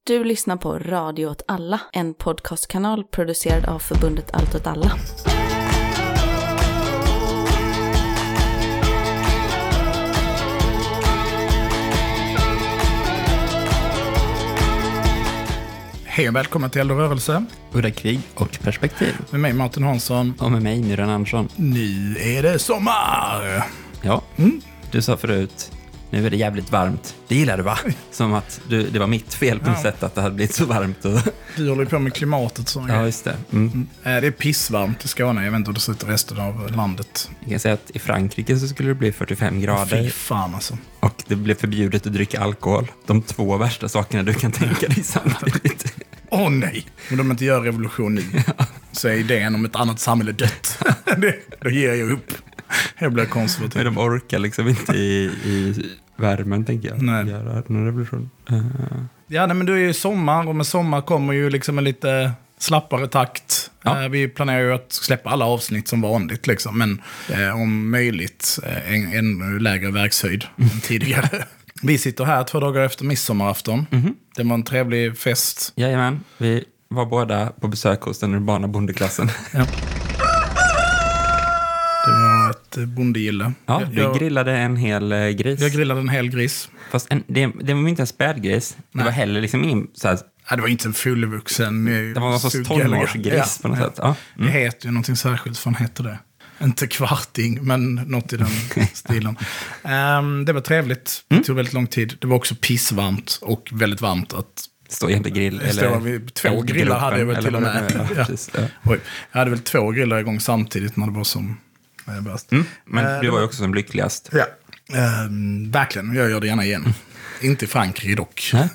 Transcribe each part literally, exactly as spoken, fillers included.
Du lyssnar på Radio åt alla, en podcastkanal producerad av förbundet Allt åt alla. Hej och välkommen till Eld och rörelse. Udda krig och perspektiv. Med mig Martin Hansson. Och med mig Myran Andersson. Nu är det sommar! Ja, mm. Du sa förut, nu är det jävligt varmt. Det gillar du, va? Som att du, det var mitt fel på något ja. sätt att det hade blivit så varmt. Och... Du håller på med klimatet. Så ja, just det. Mm. Mm. Det är pissvarmt i Skåne. Jag vet inte hur det ser ut i resten av landet. Jag kan säga att i Frankrike så skulle det bli fyrtiofem grader. Fy fan alltså. Och det blev förbjudet att dricka alkohol. De två värsta sakerna du kan tänka dig samtidigt. Åh oh, nej, men de inte gör revolution nu. Ja. Så är idén om ett annat samhälle dött. det, då ger jag upp. Jag blir konservativ. Men de orkar liksom inte i, i värmen, tänker jag. Nej. Göra en revolution. Uh. Ja, nej, men det är ju sommar. Och med sommar kommer ju liksom en lite slappare takt. Ja. Uh, vi planerar ju att släppa alla avsnitt som vanligt. Liksom. Men uh, om möjligt uh, en, en lägre verkshöjd mm. än tidigare. Vi sitter här två dagar efter midsommarafton. Mm-hmm. Det var en trevlig fest. Jajamän, vi var båda på besök hos den urbana bondeklassen. Ja. Det var ett bondegille. Ja, vi jag, grillade en hel gris. Jag grillade en hel gris. Fast en, det, det var inte en spädgris. Nej. Det var heller liksom ingen så här... Ja, det var inte en fullvuxen. Det var någon sorts tonårsgris ja, på något ja. sätt. Ja. Mm. Det heter ju någonting särskilt, för han heter det. Inte kvarting, men något i den stilen. Um, det var trevligt. Det tog väldigt lång tid. Det var också pissvarmt och väldigt varmt att stå i en grill. Eller vid, två grillar hade jag väl till och med. Ja, ja. Precis, ja. Oj, jag hade väl två grillar igång samtidigt när det var som eh, bäst. Mm, men uh, du var ju också som lyckligast. Ja, uh, verkligen. Jag gör det gärna igen. Mm. Inte i Frankrike dock. Nej.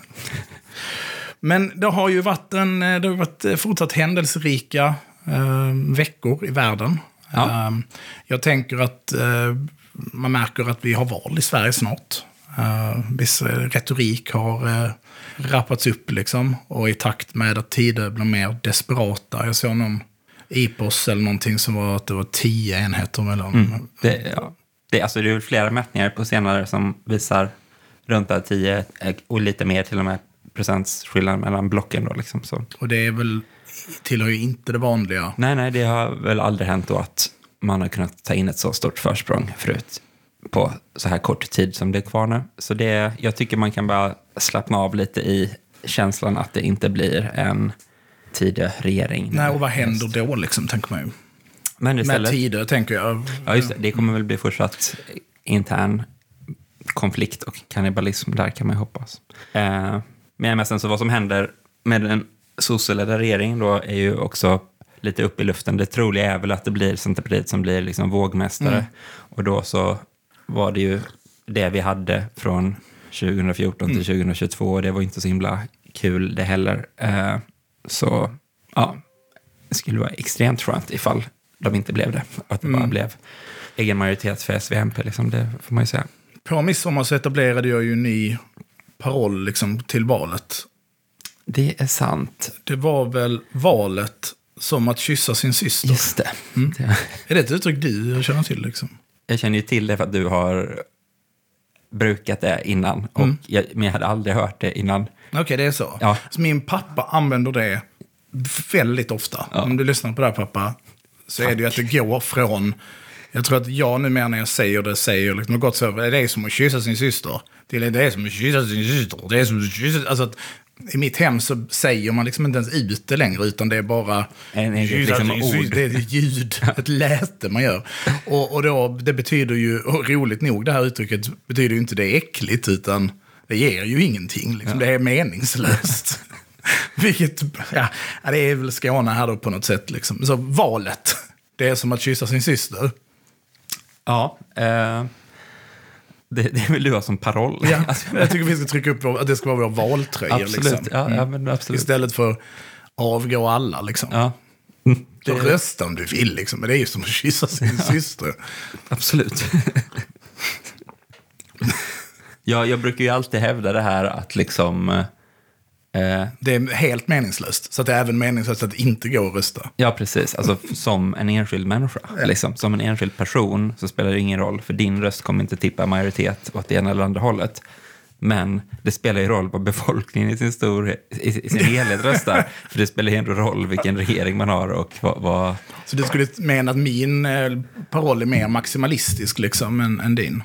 Men det har ju varit, en, det har varit fortsatt händelserika uh, veckor i världen. Ja. Uh, jag tänker att uh, man märker att vi har val i Sverige snart. Uh, viss retorik har uh, rappats upp liksom, och i takt med att tider blir mer desperata. Jag såg någon I P O S eller någonting som var att det var tio enheter mellan. Mm. Det, ja. det, alltså det är flera mätningar på senare som visar runt där tio och lite mer till och med procentsskillnad mellan blocken då liksom. Så. Och det är väl tillhör ju inte det vanliga. Nej, nej, det har väl aldrig hänt då att man har kunnat ta in ett så stort försprång förut på så här kort tid som det är kvar nu. Så det, jag tycker man kan bara slappna av lite i känslan att det inte blir en tidig regering. Nej, och vad händer just då liksom, tänker man ju. Men istället, med tider, tänker jag. Ja, just det. Det kommer väl bli fortsatt intern konflikt och kannibalism, där kan man ju hoppas. Eh, men sen så vad som händer med den socialledda regeringen då är ju också lite upp i luften. Det troliga är väl att det blir Centerpartiet som blir liksom vågmästare. Mm. Och då så var det ju det vi hade från tjugohundrafjorton till tjugohundratjugotvå. Och det var inte så himla kul det heller. Eh, så ja, det skulle vara extremt skönt ifall de inte blev det. Att det bara mm. blev egen majoritet för S V M P. Liksom, det får man ju säga. På midsommar så etablerade jag ju en ny paroll liksom, till valet. Det är sant. Det var väl valet som att kyssa sin syster. Just det. Mm. det. Är det ett uttryck du känner till liksom? Jag känner ju till det för att du har brukat det innan. Och mm. jag, men jag hade aldrig hört det innan. Okej, okay, det är så. Ja. Så min pappa använder det väldigt ofta. Ja. Om du lyssnar på det här, pappa, så Tack. Är det ju att det går från... Jag tror att jag nu när jag säger det säger liksom något så det är som att kyssa sin syster. Till det är som att kyssa sin syster. Det är som att kyssa... Alltså att i mitt hem så säger man liksom inte ens ut det längre, utan det är bara en, en, liksom ord. Det är ett ljud, ett läte man gör. Och, och då, det betyder ju, och roligt nog det här uttrycket betyder ju inte det är äckligt, utan det ger ju ingenting. Liksom. Ja. Det är meningslöst. Vilket, ja, det är väl Skåne här då på något sätt. Liksom. Så valet, det är som att kyssa sin syster. Ja, eh... Det, det är väl du som paroll. Ja, jag tycker vi ska trycka upp att det ska vara vår valtröja. Absolut, liksom. ja, ja, men absolut. Istället för avgå alla. Liksom. Ja. Det rösta om du vill, liksom. Men det är ju som att kyssa sin ja. syster. Absolut. ja, jag brukar ju alltid hävda det här att liksom... Eh, det är helt meningslöst. Så att det är även meningslöst att inte gå och rösta. Ja, precis. Alltså som en enskild människa. Ja. Liksom. Som en enskild person så spelar det ingen roll. För din röst kommer inte tippa majoritet åt det ena eller andra hållet. Men det spelar ju roll vad befolkningen i sin, stor, i, i sin helhet röstar. För det spelar ju ändå roll vilken regering man har och vad... vad... Så du skulle mena att min eh, paroll är mer maximalistisk liksom än, än din?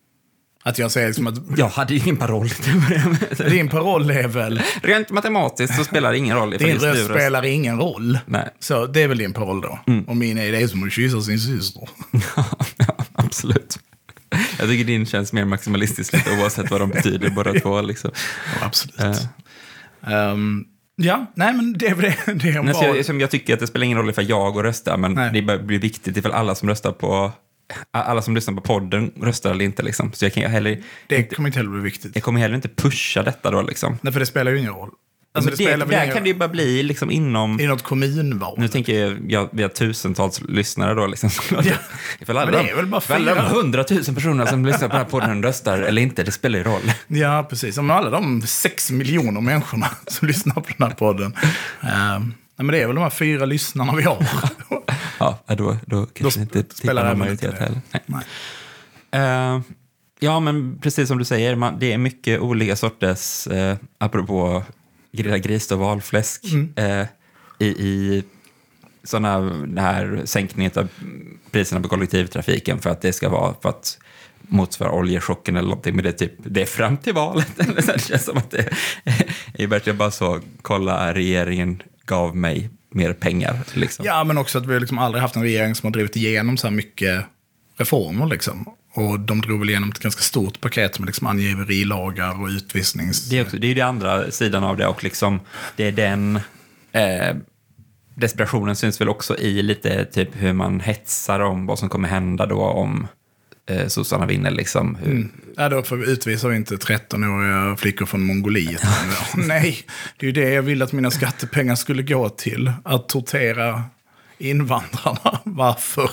Att jag säger liksom att... Jag hade ju ingen paroll. Din paroll är väl... Rent matematiskt så spelar det ingen roll. Din röst spelar ingen roll. Nej. Så det är väl din paroll då. Mm. Och min är det som att kyssa sin syster. Ja, absolut. Jag tycker din känns mer maximalistisk lite, oavsett vad de betyder båda två. Liksom. Ja, absolut. Uh. Um, ja, nej men det är väl det. det är bara... jag, jag tycker att det spelar ingen roll ifall jag går och röstar, men nej. Det blir viktigt ifall alla som röstar på... Alla som lyssnar på podden röstar eller inte liksom. Så jag kan heller det inte, kommer inte heller bli viktigt. Jag kommer heller inte pusha detta då liksom. Nej, för det spelar ju ingen roll. Alltså, det, det spelar där ingen... kan det ju bara bli liksom inom... I något kommunval. Nu tänker jag, jag vi har tusentals lyssnare då liksom. Ja. Ifall alla, men det är väl bara fyra. hundratusen personer som lyssnar på den här podden röstar eller inte, det spelar ju roll. Ja, precis. Om alla de sex miljoner människorna som lyssnar på den här podden. Uh, nej, men det är väl de här fyra lyssnarna vi har. Ja, då, då kanske då inte spelar det majoritet heller. Nej. Nej. Uh, ja, men precis som du säger, man, det är mycket olika sorters, uh, apropå grilla gris och valfläsk, mm. uh, i, i sådana här sänkningar av priserna på kollektivtrafiken för att det ska vara för att motsvara oljechocken eller någonting, men det är typ, det är fram till valet. Eller så det känns som att det är verkligen bara så, kolla, regeringen gav mig mer pengar. Liksom. Ja, men också att vi liksom aldrig haft en regering som har drivit igenom så här mycket reformer. Liksom. Och de drog väl igenom ett ganska stort paket med liksom angiverilagar och utvisnings... Det är, också, det är ju det andra sidan av det, och liksom, det är den... Eh, desperationen syns väl också i lite typ hur man hetsar om vad som kommer hända då om eh, Susanna vinner. Liksom. Hur... Mm. Ja, då får vi utvisa inte tretton-åriga flickor från Mongoliet. Nej, det är ju det jag ville att mina skattepengar skulle gå till. Att tortera invandrarna. Varför?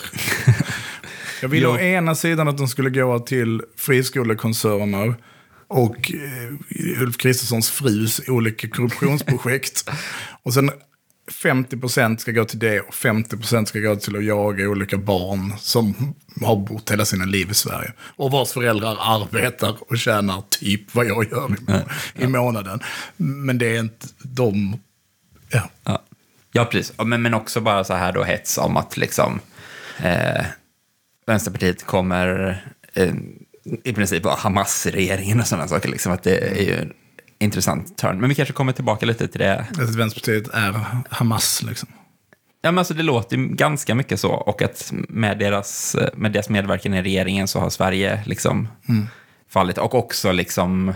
Jag ville å ena sidan att de skulle gå till friskolekoncerner och eh, Ulf Kristerssons frus olika korruptionsprojekt. Och sen femtio procent ska gå till det och femtio procent ska gå till att jaga olika barn som har bott hela sina liv i Sverige. Och vars föräldrar arbetar och tjänar typ vad jag gör i, må- i månaden. Men det är inte de... Ja, ja. ja precis. Men, men också bara så här då hets om att liksom... Eh, Vänsterpartiet kommer eh, i princip vara Hamas-regeringen och sådana saker. Liksom, att det är ju en intressant turn. Men vi kanske kommer tillbaka lite till det. Att Vänsterpartiet är Hamas, liksom. Ja, men alltså det låter ju ganska mycket så. Och att med deras, med deras medverkan i regeringen så har Sverige liksom mm. fallit. Och också liksom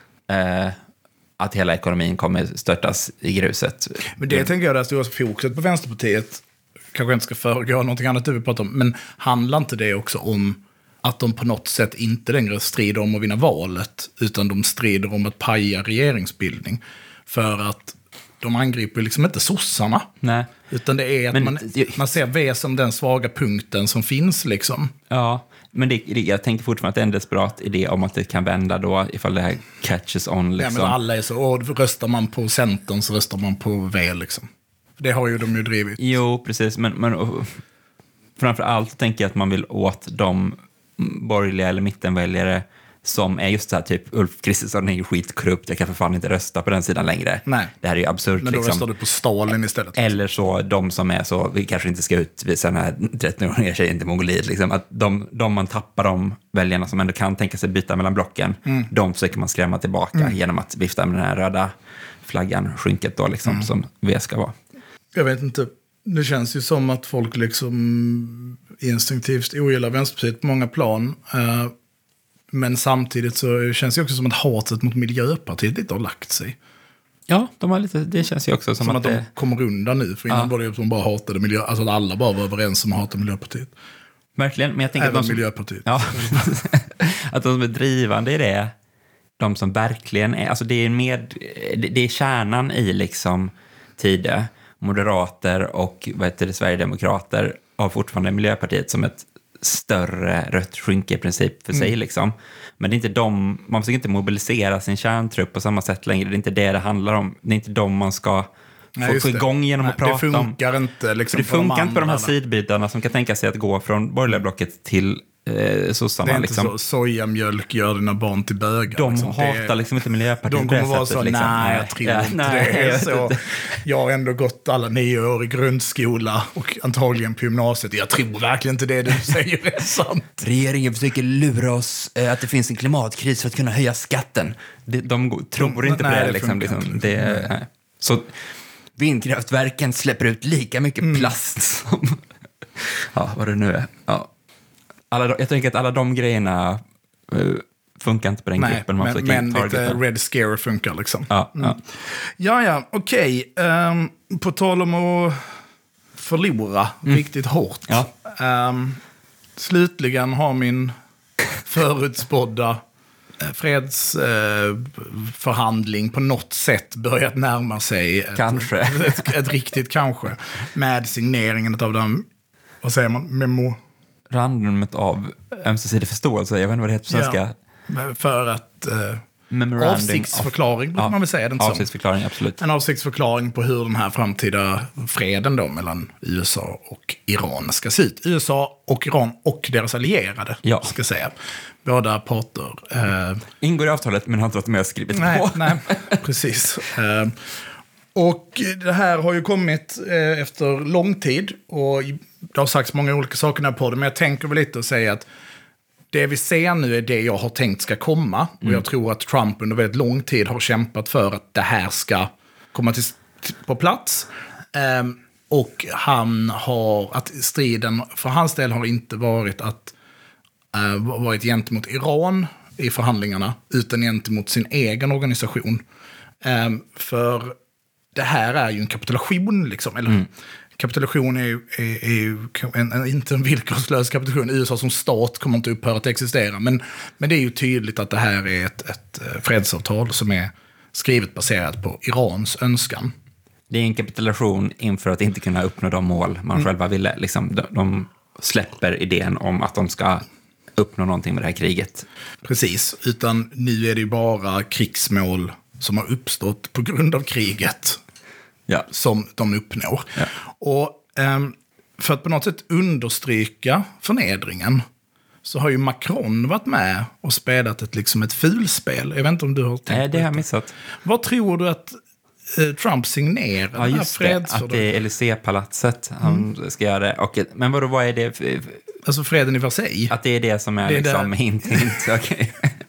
eh, att hela ekonomin kommer störtas i gruset. Men det tänker jag är det stora fokuset på Vänsterpartiet. Kanske inte ska föregå någonting annat du vill prata om. Men handlar inte det också om att de på något sätt inte längre strider om att vinna valet, utan de strider om att paja regeringsbildning? För att de angriper liksom inte sossarna. Nej. Utan det är att men, man, man ser V som den svaga punkten som finns liksom. Ja, men det, jag tänker fortfarande att det är en desperat idé om att det kan vända då ifall det här catches on. Liksom. Ja, men alla är så, och röstar man på Centern så röstar man på V liksom. Det har ju de ju drivit. Jo, precis. Men, men och, framför allt tänker jag att man vill åt de borgerliga eller mittenväljare som är just så här typ Ulf Kristersson är ju skitkorrupt, jag kan för fan inte rösta på den sidan längre. Nej. Det här är ju absurt. Men då liksom. röstar du på Stalin istället. Eller så de som är så, vi kanske inte ska utvisa den här tretton-åriga tjejen till Mongoliet. Liksom. Att de, de man tappar, de väljarna som ändå kan tänka sig byta mellan blocken, mm. de försöker man skrämma tillbaka mm. genom att vifta med den här röda flaggan, skynket då liksom, mm. som V ska vara. Jag vet inte. Det känns ju som att folk liksom instinktivt ogillar Vänsterpartiet på många plan. Men samtidigt så känns det också som att hatet mot Miljöpartiet lite har lagt sig. Ja, de har lite, det känns ju också som, som att, att det... de kommer undan nu. För innan ja. var det som bara hatade miljö, alltså att alla bara var överens om att hata Miljöpartiet. Verkligen, men jag tänker Även att de som, Miljöpartiet. Ja, att de som är drivande i det, de som verkligen är, alltså det är med, det är kärnan i liksom Tide, moderater och vad heter det, Sverigedemokrater har fortfarande Miljöpartiet som ett större rött skynke i princip för sig mm. liksom. Men det är inte de, man försöker inte mobilisera sin kärntrupp på samma sätt längre. Det är inte det det handlar om. Det är inte de man ska få, få igång genom Nej, att prata om. Det funkar om. inte liksom. Det funkar de inte på de här sidbytarna som kan tänka sig att gå från borgerliga blocket till eh, sossarna. Det är inte liksom. så, sojamjölk gör dina barn till bögar. De liksom. hatar det, liksom inte Miljöpartiet. de kommer på det vara sättet, så, liksom. nej jag tror ja, inte nej, det är jag så. inte. Jag har ändå gått alla nio år i grundskola och antagligen på gymnasiet. Jag tror verkligen inte det du säger är sant. Regeringen försöker lura oss eh, att det finns en klimatkris för att kunna höja skatten. De, de tror De- inte på nej, det. det Liksom, funkar liksom. inte. det nej. Så Vindkraftverken släpper ut lika mycket Mm. plast som... ja, vad det nu är. Ja. Alla, de- jag tänker att alla de grejerna uh, funkar inte på den Nej, gruppen man men, försöker men lite targeta. red scare funkar liksom. Ja, ja. Ja, ja, okej. Ehm, på tal om att förlora riktigt hårt. Ja. Ehm, slutligen har min förutspådda eh, fredsförhandling på något sätt börjat närma sig ett, Kanske. ett, ett riktigt kanske. Med signeringen av den, vad säger man, memo... Randumet av ömsesidig förståelse, jag vet inte vad det heter på svenska. Ja, för att... Eh, Memorandum avsiktsförklaring, brukar ja, man väl säga den som. avsiktsförklaring, absolut. En avsiktsförklaring på hur den här framtida freden då mellan U S A och Iran ska se ut. U S A och Iran och deras allierade, Ja. ska säga. Båda parter. Eh, Ingår i avtalet, men har inte varit med och skrivit nej, på. nej, precis. Eh, och det här har ju kommit eh, efter lång tid. Och det har sagts många olika saker här på det. Men jag tänker väl lite och säga att det vi ser nu är det jag har tänkt ska komma. Och jag tror att Trump under väldigt lång tid har kämpat för att det här ska komma till, på plats. Ehm, och han har, att striden för hans del har inte varit att uh, varit gentemot Iran i förhandlingarna, utan gentemot sin egen organisation. Ehm, för det här är ju en kapitulation, liksom, eller... Mm. Kapitulation är ju, är, är ju en, en, inte en villkorslös kapitulation. U S A som stat kommer inte upphöra att existera. Men, men det är ju tydligt att det här är ett, ett fredsavtal som är skrivet baserat på Irans önskan. Det är en kapitulation inför att inte kunna uppnå de mål man mm. själva ville. Liksom, de, de släpper idén om att de ska uppnå någonting med det här kriget. Precis, utan nu är det ju bara krigsmål som har uppstått på grund av kriget. Ja. Som de uppnår. Ja. Och um, för att på något sätt understryka förnedringen så har ju Macron varit med och spelat ett, liksom ett fulspel. Jag vet inte om du har tänkt Nej, det har jag på missat. Vad tror du att uh, Trump signerar? Ja, just det. Att det är Élysée-palatset han mm. ska göra det. Och, men vadå, vad är det? För, alltså freden i Versailles. Att det är det som är, det är liksom där. hint, hint. Okej.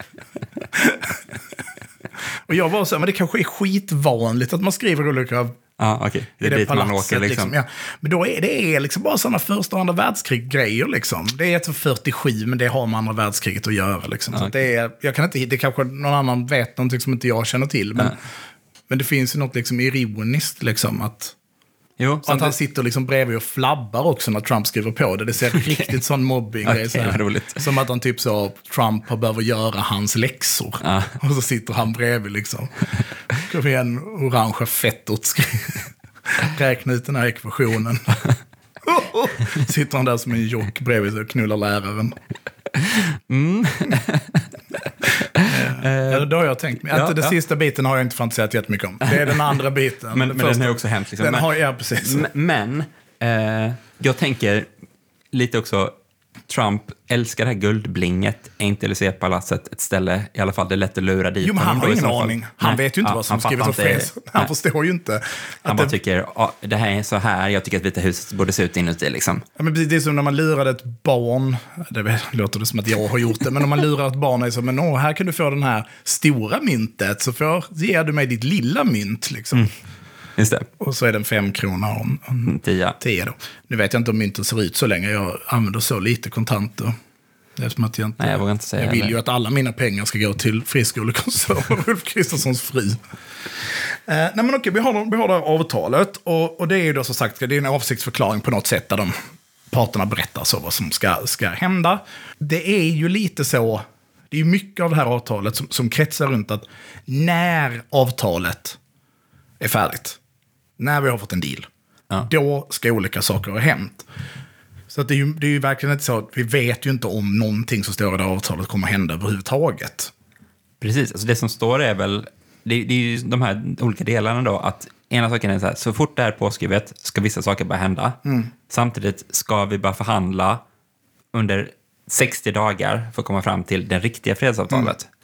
Och jag var så här, men det kanske är skitvanligt att man skriver olika... Ja, okej. Okay. Det är det dit man åker liksom. liksom. Ja. Men då är det är liksom bara sådana första och andra världskrig-grejer liksom. Det är ett fyrtiosju, men det har med andra världskriget att göra liksom. Så okay. att det är, jag kan inte, det kanske någon annan vet någonting som inte jag känner till. Men, ja. men det finns ju något liksom ironiskt liksom att... Jo, att han sitter liksom bredvid och flabbar också när Trump skriver på det. Det ser okay. riktigt sån mobbing. Okay, så här, som att han typ så, Trump har behöver göra hans läxor. Ah. Och så sitter han bredvid liksom. Kom igen, orangea fettot. Räkna ut den här ekvationen. Sitter han där som en jock bredvid och knullar läraren. Mm. Ja, då har jag tänkt mig. Att ja, den ja. sista biten har jag inte fantiserat jättemycket om. Det är den andra biten. men den, men den har ju också hänt. Liksom. Den men, har, ja, precis. Men eh, jag tänker lite också, Trump älskar det här guldblinget. Är inte Élysée-palatset ett ställe, i alla fall det är lätt att lura dit. Jo, men han har ingen aning. Fall. Han Nej, vet ju inte ja, vad som skrivit och inte, fräs. Han nej. förstår ju inte. Han bara det... tycker, ja, det här är så här, jag tycker att Vita huset borde se ut inuti liksom. Ja, men precis, det är som när man lurade ett barn, det låter det som att jag har gjort det, men om man lurar ett barn och så, men åh, här kan du få den här stora myntet, så får, ger du mig ditt lilla mynt liksom. Mm. Just det. Och så är den fem kronor om, om tio. tio då. Nu vet jag inte om mynten ser ut så länge, jag använder så lite kontanter. Det är som att jag inte... Nej, jag vågar inte säga Jag vill det. ju att alla mina pengar ska gå till friskolekoncern och Ulf Kristerssons fru. Eh, nej men okej, vi har, vi har det här avtalet. Och, och det är ju då som sagt, det är en avsiktsförklaring på något sätt där de parterna berättar så vad som ska, ska hända. Det är ju lite så, det är ju mycket av det här avtalet som, som kretsar runt att när avtalet är färdigt, när vi har fått en deal, ja. då ska olika saker ha hänt. Så att det, är ju, det är ju verkligen inte så att vi vet ju inte om någonting som står i det här avtalet kommer hända överhuvudtaget. Precis, alltså det som står är väl, det, det är ju de här olika delarna då, att ena saken är så här, så fort det är påskrivet ska vissa saker börja hända. Mm. Samtidigt ska vi bara förhandla under sextio dagar för att komma fram till det riktiga fredsavtalet. Mm.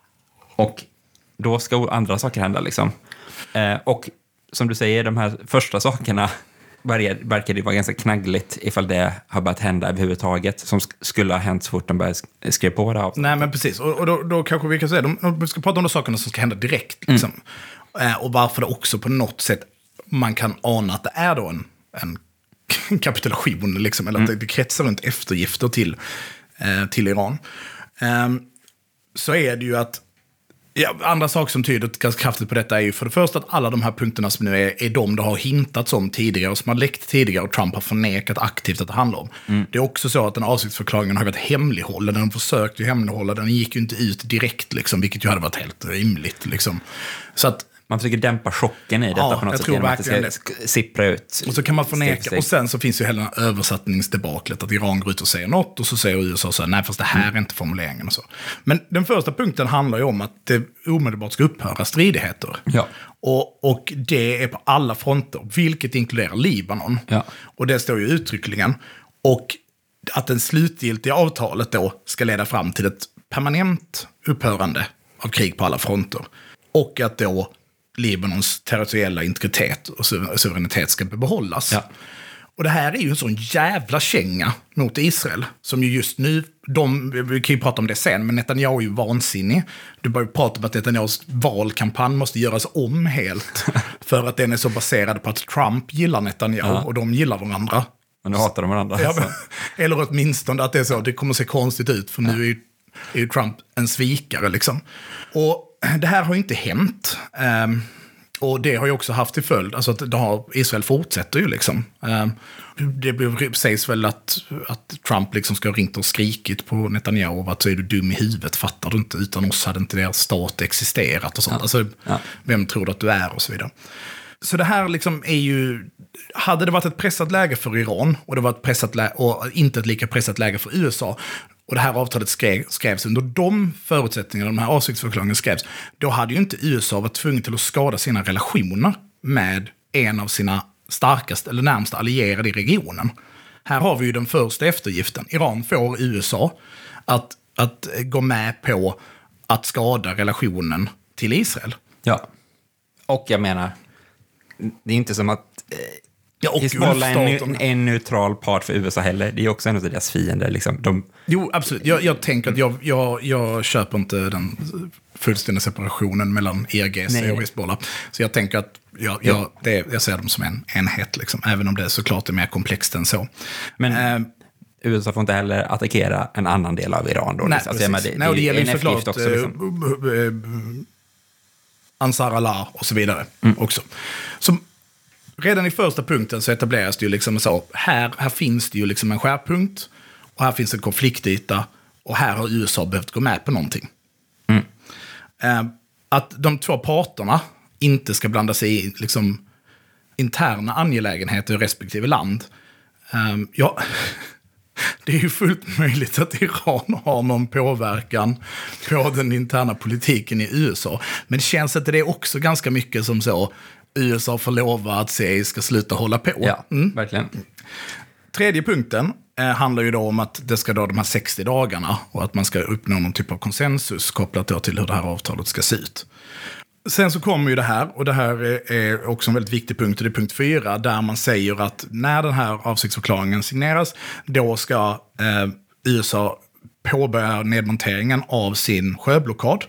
Och då ska andra saker hända liksom. Eh, och som du säger, de här första sakerna verkar det vara ganska knaggligt ifall det har börjat hända överhuvudtaget, som sk- skulle ha hänt så fort de började sk- skriva på det här. Nej, men precis. Och, och då, då kanske vi kan säga, de, de ska prata om de sakerna som ska hända direkt. Liksom. Mm. Eh, och varför det också på något sätt man kan ana att det är då en, en kapitulation, liksom, eller mm. att det kretsar runt eftergifter till, eh, till Iran. Eh, så är det ju att ja, andra saker som tyder ganska kraftigt på detta är ju för det första att alla de här punkterna som nu är, är de det har hintats om tidigare och som har läckt tidigare och Trump har förnekat aktivt att det handlar om. Mm. Det är också så att den avsiktsförklaringen har varit hemlighållen. Den försökte ju hemlighålla, den gick ju inte ut direkt, liksom, vilket ju hade varit helt rimligt. Liksom. Så att man försöker dämpa chocken i detta ja, på något jag sätt tror genom att det ska sippra ut. Och så kan man förneka. Steg, steg. Och sen så finns ju hela översättningsdebaklet att Iran går ut och säger något och så säger U S A så här, nej fast det här mm. är inte formuleringen och så. Men den första punkten handlar ju om att det omedelbart ska upphöra stridigheter. Ja. Och, och det är på alla fronter, vilket inkluderar Libanon. Ja. Och det står ju uttryckligen. Och att den slutgiltiga avtalet då ska leda fram till ett permanent upphörande av krig på alla fronter. Och att då Libanons territoriella integritet och suveränitet ska behållas. Ja. Och det här är ju en sån jävla känga mot Israel. Som ju just nu, de, vi kan ju prata om det sen, men Netanyahu är ju vansinnig. Du börjar prata om att Netanyahus valkampanj måste göras om helt. För att den är så baserad på att Trump gillar Netanyahu ja. och de gillar varandra. Men nu hatar de varandra. Ja, eller åtminstone att det är så, det kommer att se konstigt ut. För ja. nu är ju, är ju Trump en svikare liksom. Och det här har ju inte hänt. Um, och det har ju också haft till följd, alltså att det har, Israel fortsätter ju liksom. Um, det sägs väl att, att Trump liksom ska ha ringt och skrikit på Netanyahu att så är du dum i huvudet, fattar du inte? Utan oss hade inte deras stat existerat och sånt. Ja. Alltså, ja. vem tror du att du är och så vidare. Så det här liksom är ju, hade det varit ett pressat läge för Iran och det var ett pressat läge, och inte ett lika pressat läge för U S A, och det här avtalet skrev, skrevs under de förutsättningarna, de här avsiktsförklaringarna skrevs, då hade ju inte U S A varit tvungen till att skada sina relationer med en av sina starkaste eller närmsta allierade i regionen. Här har vi ju den första eftergiften. Iran får U S A att, att gå med på att skada relationen till Israel. Ja, och jag menar, det är inte som att eh, ja, Hizbollah är en, en neutral part för U S A heller. Det är också en av deras fiender. Liksom. De... Jo, absolut. Jag, jag tänker att jag, jag, jag köper inte den fullständiga separationen mellan E R G C och Hizbollah. Så jag tänker att jag, jag, det, jag ser dem som en enhet, liksom, även om det såklart är mer komplext än så. Men... Eh, U S A får inte heller attackera en annan del av Iran. Då. Nej, alltså, det, nej, och det gäller ju såklart också, liksom. Ansar Allah och så vidare mm. också. Så redan i första punkten så etableras det ju liksom så, här, här finns det ju liksom en skärpunkt och här finns en konfliktyta och här har U S A behövt gå med på någonting. Mm. Eh, att de två parterna inte ska blanda sig i liksom interna angelägenheter i respektive land. Eh, ja... Det är ju fullt möjligt att Iran har någon påverkan på den interna politiken i U S A. Men det känns att det är också ganska mycket som så U S A får lova att C I A ska sluta hålla på. Ja, mm. verkligen. Tredje punkten eh, handlar ju då om att det ska då de här sextio dagarna och att man ska uppnå någon typ av konsensus kopplat då till hur det här avtalet ska se ut. Sen så kommer ju det här, och det här är också en väldigt viktig punkt, det är punkt fyra, där man säger att när den här avsiktsförklaringen signeras, då ska eh, U S A påbörja nedmonteringen av sin sjöblockad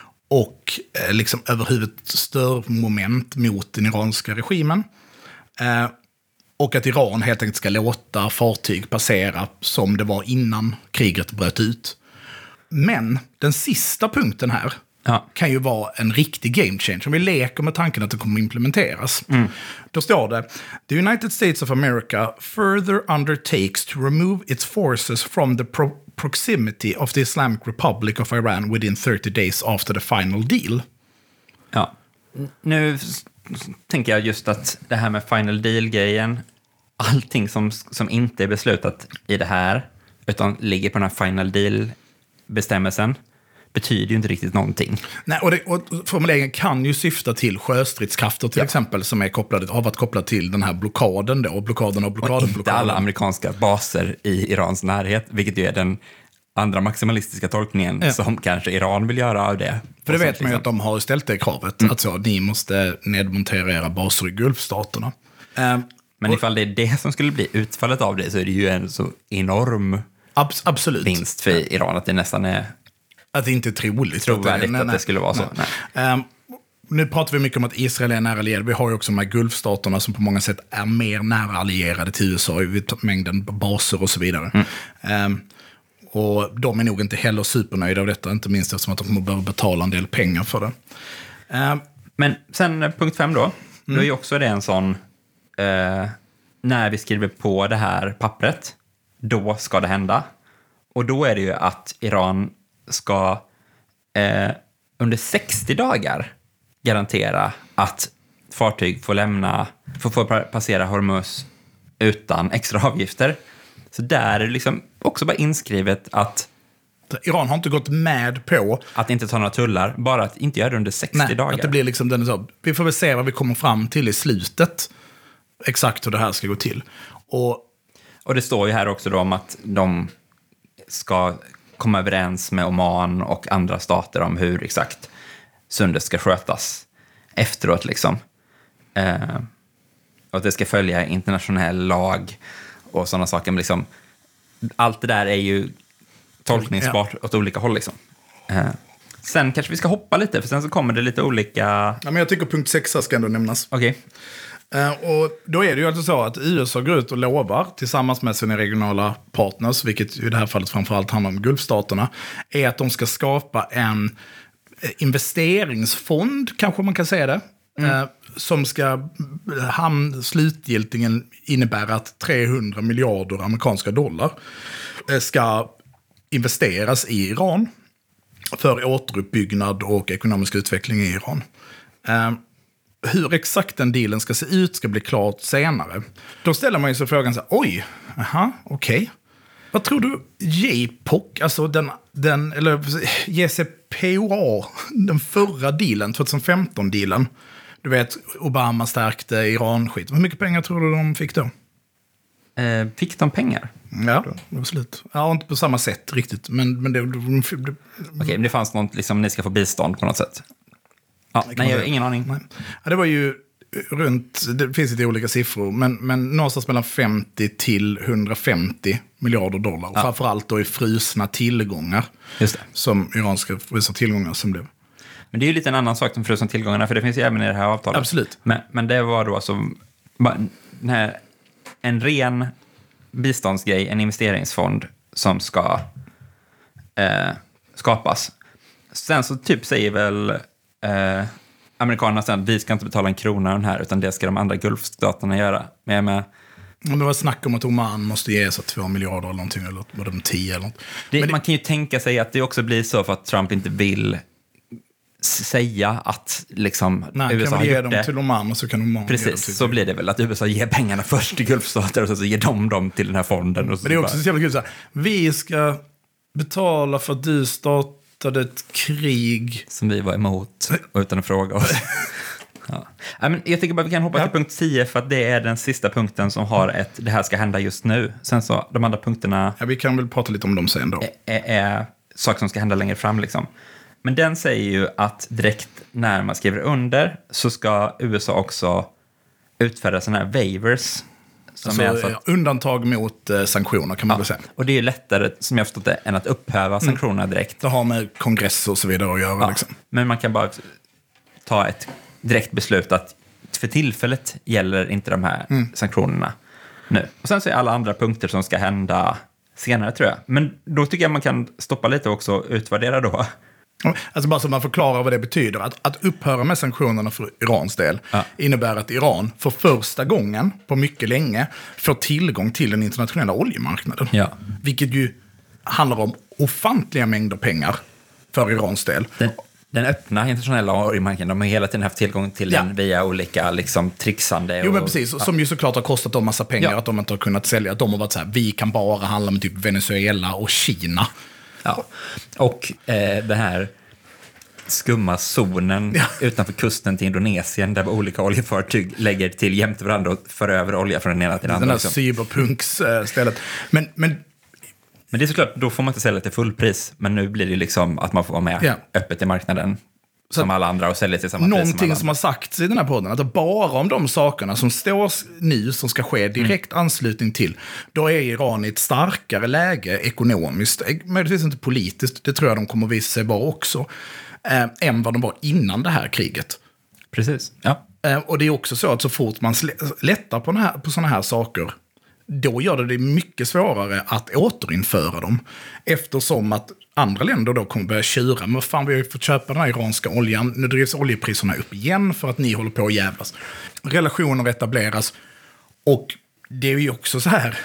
och eh, liksom överhuvud störmoment mot den iranska regimen. Eh, och att Iran helt enkelt ska låta fartyg passera som det var innan kriget bröt ut. Men den sista punkten här, ja. kan ju vara en riktig game changer. Om vi leker med tanken att det kommer implementeras. Mm. Då står det: The United States of America further undertakes to remove its forces from the pro- proximity of the Islamic Republic of Iran within thirty days after the final deal. Ja, nu s- tänker jag just att det här med final deal-grejen, allting som, som inte är beslutat i det här, utan ligger på den här final deal-bestämmelsen, betyder ju inte riktigt någonting. Nej, och, det, och formuleringen kan ju syfta till sjöstridskrafter till Ja. exempel som är kopplade, har varit kopplade till den här blockaden då, blockaden och blockaden. Och inte blockaden. alla amerikanska baser i Irans närhet, vilket ju är den andra maximalistiska tolkningen Ja. som kanske Iran vill göra av det. För det Och så vet man ju liksom- att de har ställt det kravet, mm. att så, ni måste nedmontera era baser i Gulfstaterna. Um, Men ifall det är det som skulle bli utfallet av det så är det ju en så enorm abs- absolut. vinst för Iran att det nästan är Att det inte är troligt. trovärdigt nej, att nej, det skulle vara så. nej. Nej. Um, nu pratar vi mycket om att Israel är nära allierad. Vi har ju också de här Gulfstaterna som på många sätt är mer nära allierade till U S A i mängden baser och så vidare. Mm. Um, och de är nog inte heller supernöjda av detta, inte minst eftersom att de kommer behöva betala en del pengar för det. Um, Men sen eh, punkt fem då, mm. då är ju också det en sån, eh, när vi skriver på det här pappret, då ska det hända. Och då är det ju att Iran ska eh, under sextio dagar garantera att fartyg får lämna, får, får passera Hormuz utan extra avgifter. Så där är det liksom också bara inskrivet att Iran har inte gått med på att inte ta några tullar, bara att inte göra det under sextio nej, dagar. att det blir liksom den så, vi får väl se vad vi kommer fram till i slutet, exakt hur det här ska gå till. Och Och det står ju här också då om att de ska komma överens med Oman och andra stater om hur exakt sundet ska skötas efteråt liksom. Eh, och att det ska följa internationell lag och sådana saker. Men liksom, allt det där är ju tolkningsbart ja. åt olika håll liksom. Eh, sen kanske vi ska hoppa lite, för sen så kommer det lite olika... Ja, men jag tycker punkt sexa ska ändå nämnas. Okej. Okay. Uh, och då är det ju alltså så att U S A går ut och lovar tillsammans med sina regionala partners, vilket i det här fallet framförallt handlar om Gulfstaterna, är att de ska skapa en investeringsfond, kanske man kan säga det, mm. uh, som ska hamn, slutgiltigen innebära att trehundra miljarder amerikanska dollar uh, ska investeras i Iran för återuppbyggnad och ekonomisk utveckling i Iran. Uh, Hur exakt den dealen ska se ut ska bli klart senare. Då ställer man ju sig frågan så här, oj, aha, okej. Okay. Vad tror du J P O C, alltså den, den eller J C P O A, den förra dealen, tjugohundrafemton-dealen, du vet, Obama stärkte Iran-skit. Hur mycket pengar tror du de fick då? Eh, fick de pengar? Ja, det var slut. Ja, inte på samma sätt riktigt, men, men det... det, det Okej, okay, men det fanns något, liksom, ni ska få bistånd på något sätt. Ja, nej, jag har ingen aning. Nej. Ja, det var ju runt, det finns lite olika siffror, men, men någonstans mellan femtio till hundrafemtio miljarder dollar. Ja. Framförallt då i frusna tillgångar. Just det. Som iranska frusna tillgångar som blev. Men det är ju lite en annan sak, de frusna tillgångarna, för det finns ju även i det här avtalet. Absolut. Men, men det var då alltså den här, en ren biståndsgrej, en investeringsfond som ska eh, skapas. Sen så typ säger väl Eh, amerikanerna sen, vi ska inte betala en krona den här, utan det ska de andra Gulfstaterna göra. Men jag med... Det var snack om att Oman måste ge så två miljarder eller någonting, eller var de tio eller något. Det, Men man det... kan ju tänka sig att det också blir så för att Trump inte vill säga att liksom Nej, U S A kan har vi ge gjort dem det. till Oman och så kan Oman Precis, så blir det väl att U S A ger pengarna först till Gulfstater och så ger de dem till den här fonden. Och så Men det är också bara... så jävla kul så här, vi ska betala för att du startade ett krig som vi var emot och utan att fråga oss. Ja. Ja, men jag tycker bara vi kan hoppa ja. till punkt tio, för att det är den sista punkten som har ett, det här ska hända just nu. Sen så, de andra punkterna... Ja, vi kan väl prata lite om dem sen då. Är, är saker som ska hända längre fram liksom. Men den säger ju att direkt när man skriver under så ska U S A också utfärda sådana här waivers. Som alltså, är alltså att, undantag mot eh, sanktioner kan man ja, väl säga. Och det är ju lättare, som jag förstått det, än att upphäva sanktionerna direkt. Det har med kongress och så vidare att göra. Ja, liksom. Men man kan bara ta ett direkt beslut att för tillfället gäller inte de här mm. sanktionerna nu. Och sen så är alla andra punkter som ska hända senare, tror jag. Men då tycker jag man kan stoppa lite också och utvärdera då. Alltså bara så man förklarar vad det betyder. Att, att upphöra med sanktionerna för Irans del ja. innebär att Iran för första gången på mycket länge får tillgång till den internationella oljemarknaden. Ja. Vilket ju handlar om ofantliga mängder pengar för Irans del. Den, den öppna internationella oljemarknaden, de har hela tiden haft tillgång till ja. den via olika liksom, trixande. Jo, men och, precis. Ja. Som ju såklart har kostat dem massa pengar, ja. att de inte har kunnat sälja. Att de har varit så här, vi kan bara handla med typ Venezuela och Kina. Ja. Och eh, det här skumma zonen Ja. utanför kusten till Indonesien där olika oljefartyg lägger till jämte varandra och för över olja från den ena till den andra. Den här Liksom. cyberpunks-stället. Men, men Men det är såklart, då får man inte sälja till fullpris. Men nu blir det liksom att man får vara med Ja. öppet i marknaden Så som alla andra och sälja till samma pris någonting som alla som har sagts i den här podden, att det bara om de sakerna som står nu som ska ske direkt Mm. anslutning till, då är Iran i ett starkare läge ekonomiskt, möjligtvis inte politiskt, det tror jag de kommer att visa sig vara också, eh, än vad de var innan det här kriget. Precis, ja. Eh, och det är också så att så fort man sl- lättar på, här, på sådana här saker, då gör det det mycket svårare att återinföra dem. Eftersom att andra länder då kommer börja tjura. Men fan, vi har ju fått köpa den här iranska oljan. Nu drivs oljepriserna upp igen för att ni håller på att jävlas. Relationer etableras. Och det är ju också så här.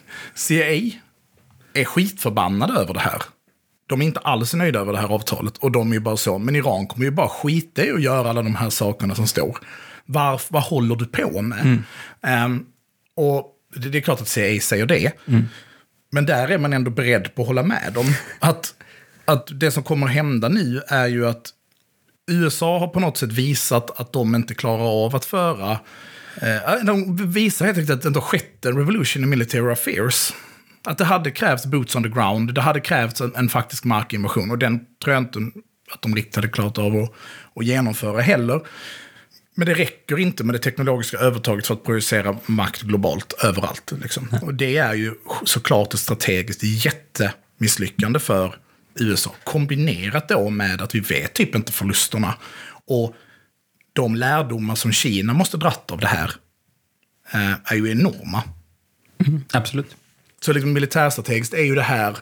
C I A är skitförbannade över det här. De är inte alls nöjda över det här avtalet. Och de är ju bara så. Men Iran kommer ju bara skita i att göra alla de här sakerna som står. Varför, vad håller du på med? Mm. Um, och det är klart att C I A säger det. Mm. Men där är man ändå beredd på att hålla med dem. Att, att det som kommer att hända nu är ju att U S A har på något sätt visat att de inte klarar av att föra... Eh, de visar helt enkelt att det inte har skett en revolution in military affairs. Att det hade krävts boots on the ground. Det hade krävts en, en faktisk markinvasion. Och den tror jag inte att de riktigt hade klarat av att, att genomföra heller. Men det räcker inte med det teknologiska övertaget för att projicera makt globalt överallt. Liksom. Och det är ju såklart ett strategiskt jättemisslyckande för U S A. Kombinerat då med att vi vet typ inte förlusterna. Och de lärdomar som Kina måste dratt av det här eh, är ju enorma. Mm, absolut. Så liksom militärstrategiskt är ju det här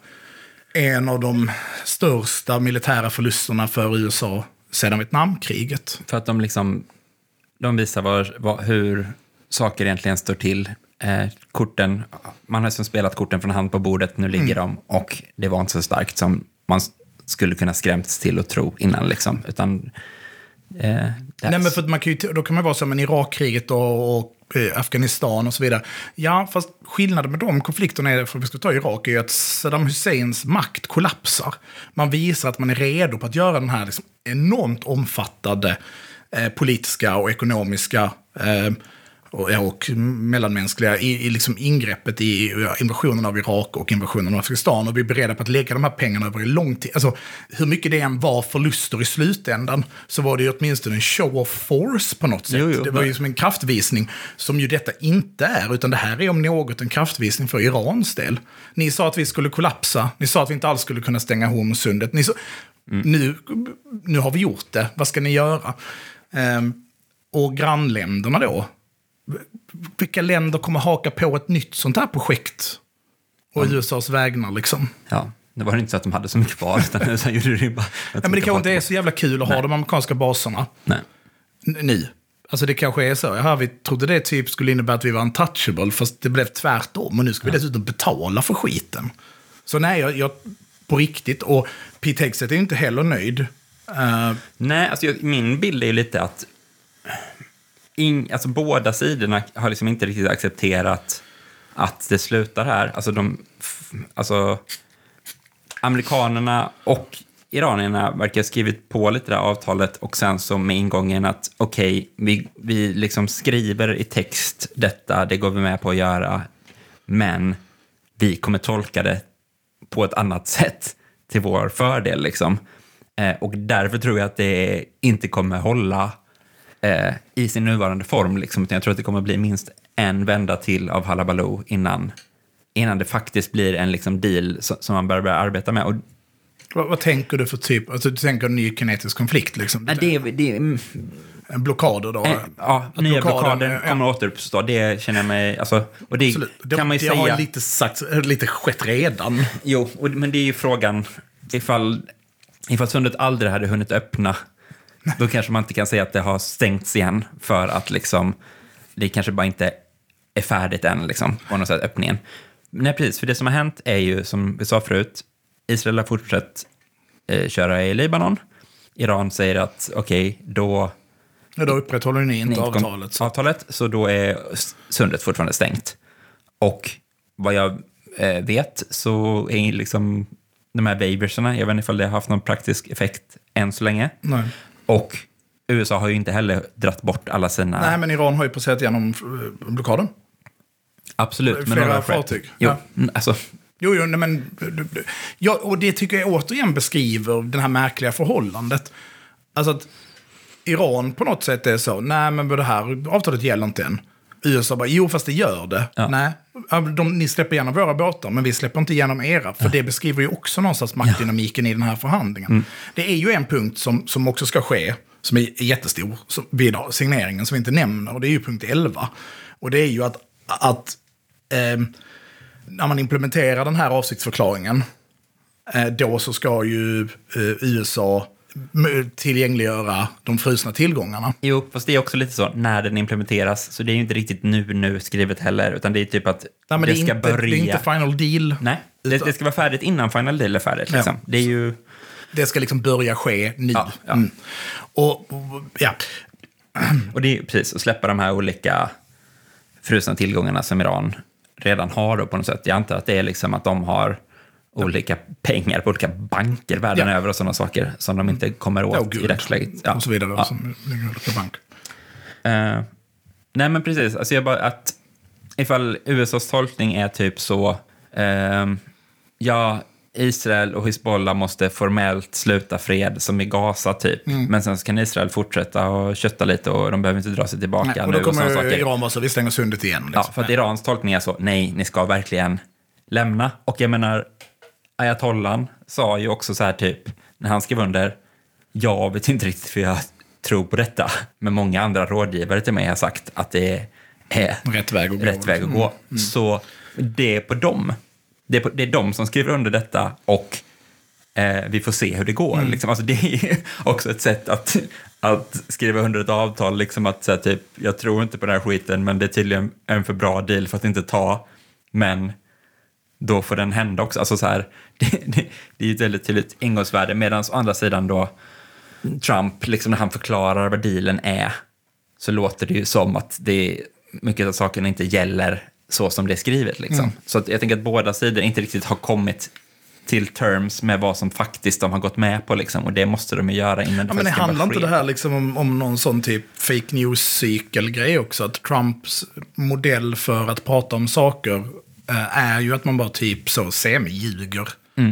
en av de största militära förlusterna för U S A sedan Vietnamkriget. För att de liksom... De visar var, var, hur saker egentligen står till. Eh, korten, man har som spelat korten från hand på bordet, nu ligger mm. de. Och det var inte så starkt som man skulle kunna skrämts till att tro innan. Liksom. Utan, eh, Nej, men för att man kan ju, då kan man vara som en Irakkriget och, och eh, Afghanistan och så vidare. Ja, fast skillnaden med de konflikterna, är, för att vi ska ta Irak, är ju att Saddam Husseins makt kollapsar. Man visar att man är redo på att göra den här liksom enormt omfattande Eh, politiska och ekonomiska eh, och, ja, och mellanmänskliga i, i liksom ingreppet i invasionen av Irak och invasionen av Afghanistan. Och vi är beredda på att lägga de här pengarna över en lång tid. Alltså, hur mycket det än var förluster i slutändan, så var det ju åtminstone en show of force på något sätt. Jo, jo, det var ju som en kraftvisning som ju detta inte är, utan det här är om något en kraftvisning för Irans del. Ni sa att vi skulle kollapsa, ni sa att vi inte alls skulle kunna stänga Hormuzsundet. Ni sa, mm. nu, nu har vi gjort det, vad ska ni göra? Um, och grannländerna då, vilka länder kommer haka på ett nytt sånt här projekt och mm. U S A:s vägnar liksom? Ja, det var inte så att de hade så mycket kvar, utan så gjorde det bara... Ja, men det kanske inte är så jävla kul att Nej. ha de amerikanska baserna. Nej. N- nu. Alltså det kanske är så. Jaha, vi trodde det typ skulle innebära att vi var untouchable, fast det blev tvärtom. Och nu ska vi ja. dessutom betala för skiten. Så nej, jag, jag på riktigt. Och Pete Hegseth är inte heller nöjd. Uh, Nej, alltså jag, min bild är ju lite att in, alltså båda sidorna har liksom inte riktigt accepterat att det slutar här. Alltså de, alltså amerikanerna och iranierna verkar ha skrivit på lite det här avtalet och sen så med ingången att okej, okay, vi, vi liksom skriver i text detta, det går vi med på att göra, men vi kommer tolka det på ett annat sätt till vår fördel liksom. Eh, och därför tror jag att det inte kommer hålla eh, i sin nuvarande form. Liksom. Jag tror att det kommer bli minst en vända till av Hallabaloo innan, innan det faktiskt blir en liksom, deal som, som man börjar, börjar arbeta med. Och, vad, vad tänker du för typ? Alltså, du tänker en ny kinetisk konflikt? Liksom? Nej, det, det, mm, en blockader då? Eh, ja, att nya blockader ja. kommer att återuppstå. Det känner jag mig... Alltså, och det Absolut. kan det, man ju det säga... har lite, sagt, lite skett redan. Jo, och, men det är ju frågan ifall... Ifall sundet aldrig hade hunnit öppna, då kanske man inte kan säga att det har stängts igen för att liksom, det kanske bara inte är färdigt än liksom, på något sätt, öppningen. Nej, precis. För det som har hänt är ju, som vi sa förut, Israel har fortsatt eh, köra i Libanon. Iran säger att okej, okay, då... Ja, då upprätthåller ni inte avtalet. Så. avtalet. Så då är sundet fortfarande stängt. Och vad jag eh, vet så är liksom... de här waiversarna, jag vet inte ifall det har haft någon praktisk effekt än så länge. Nej. Och U S A har ju inte heller dratt bort alla sina... Nej, men Iran har ju passerat igenom blockaden. Absolut. Flera några fartyg. Jo, Ja. alltså... Jo, jo, nej, men... Ja, och det tycker jag återigen beskriver det här märkliga förhållandet. Alltså att Iran på något sätt är så, nej men det här avtalet gäller inte än. U S A bara, jo fast det gör det. Ja. Nej, de, ni släpper igenom våra båtar, men vi släpper inte igenom era. För ja. det beskriver ju också någonstans maktdynamiken ja. i den här förhandlingen. Mm. Det är ju en punkt som, som också ska ske, som är jättestor, som, vid signeringen, som vi inte nämner. Och det är ju punkt elva. Och det är ju att, att eh, när man implementerar den här avsiktsförklaringen, eh, då så ska ju eh, U S A tillgängliggöra de frusna tillgångarna. Jo, fast det är också lite så när den implementeras, så det är ju inte riktigt nu nu skrivet heller, utan det är typ att Nej, men det, det ska inte, börja. Det är inte final deal. Nej, det, det ska vara färdigt innan final deal är färdigt. Liksom. Ja. Det är ju... Det ska liksom börja ske nu. Ja, ja. Mm. Och, och, ja. och det är precis att släppa de här olika frusna tillgångarna som Iran redan har då på något sätt. Jag antar att det är liksom att de har olika pengar på olika banker världen ja. över och sådana saker som de inte kommer åt ja, i dagsläget. Ja. Och så vidare. Ja. Som ligger olika bank. Uh, nej men precis. Alltså jag bara att ifall U S A:s tolkning är typ så uh, ja, Israel och Hezbollah måste formellt sluta fred som i Gaza typ. Mm. Men sen kan Israel fortsätta och kötta lite och de behöver inte dra sig tillbaka. Nej, och då nu kommer och saker. Iran vara så, vi stänger sundet igen. Liksom. Ja, för att Irans tolkning är så, nej, ni ska verkligen lämna. Och jag menar, Ayatollan sa ju också så här typ, när han skrev under, jag vet inte riktigt för jag tror på detta. Men många andra rådgivare till mig har sagt att det är rätt väg att gå. Rätt väg att gå. Mm. Så det är på dem. Det är, på, det är de som skriver under detta och eh, vi får se hur det går. Mm. Liksom. Alltså, det är också ett sätt att, att skriva under ett avtal. Liksom att säga typ, jag tror inte på den här skiten men det är tydligen en för bra deal för att inte ta. Men då får den hända också. Alltså så här, det, det, det är ju ett väldigt tydligt ingångsvärde. Medan å andra sidan då Trump, liksom när han förklarar vad dealen är, så låter det ju som att det mycket av sakerna inte gäller så som det är skrivet. Liksom. Mm. Så att jag tänker att båda sidor inte riktigt har kommit till terms med vad som faktiskt de har gått med på. Liksom. Och det måste de ju göra innan det ja, men det handlar inte det här liksom om, om någon sån typ fake news-cykelgrej också? Att Trumps modell för att prata om saker är ju att man bara typ så semi-ljuger. Mm.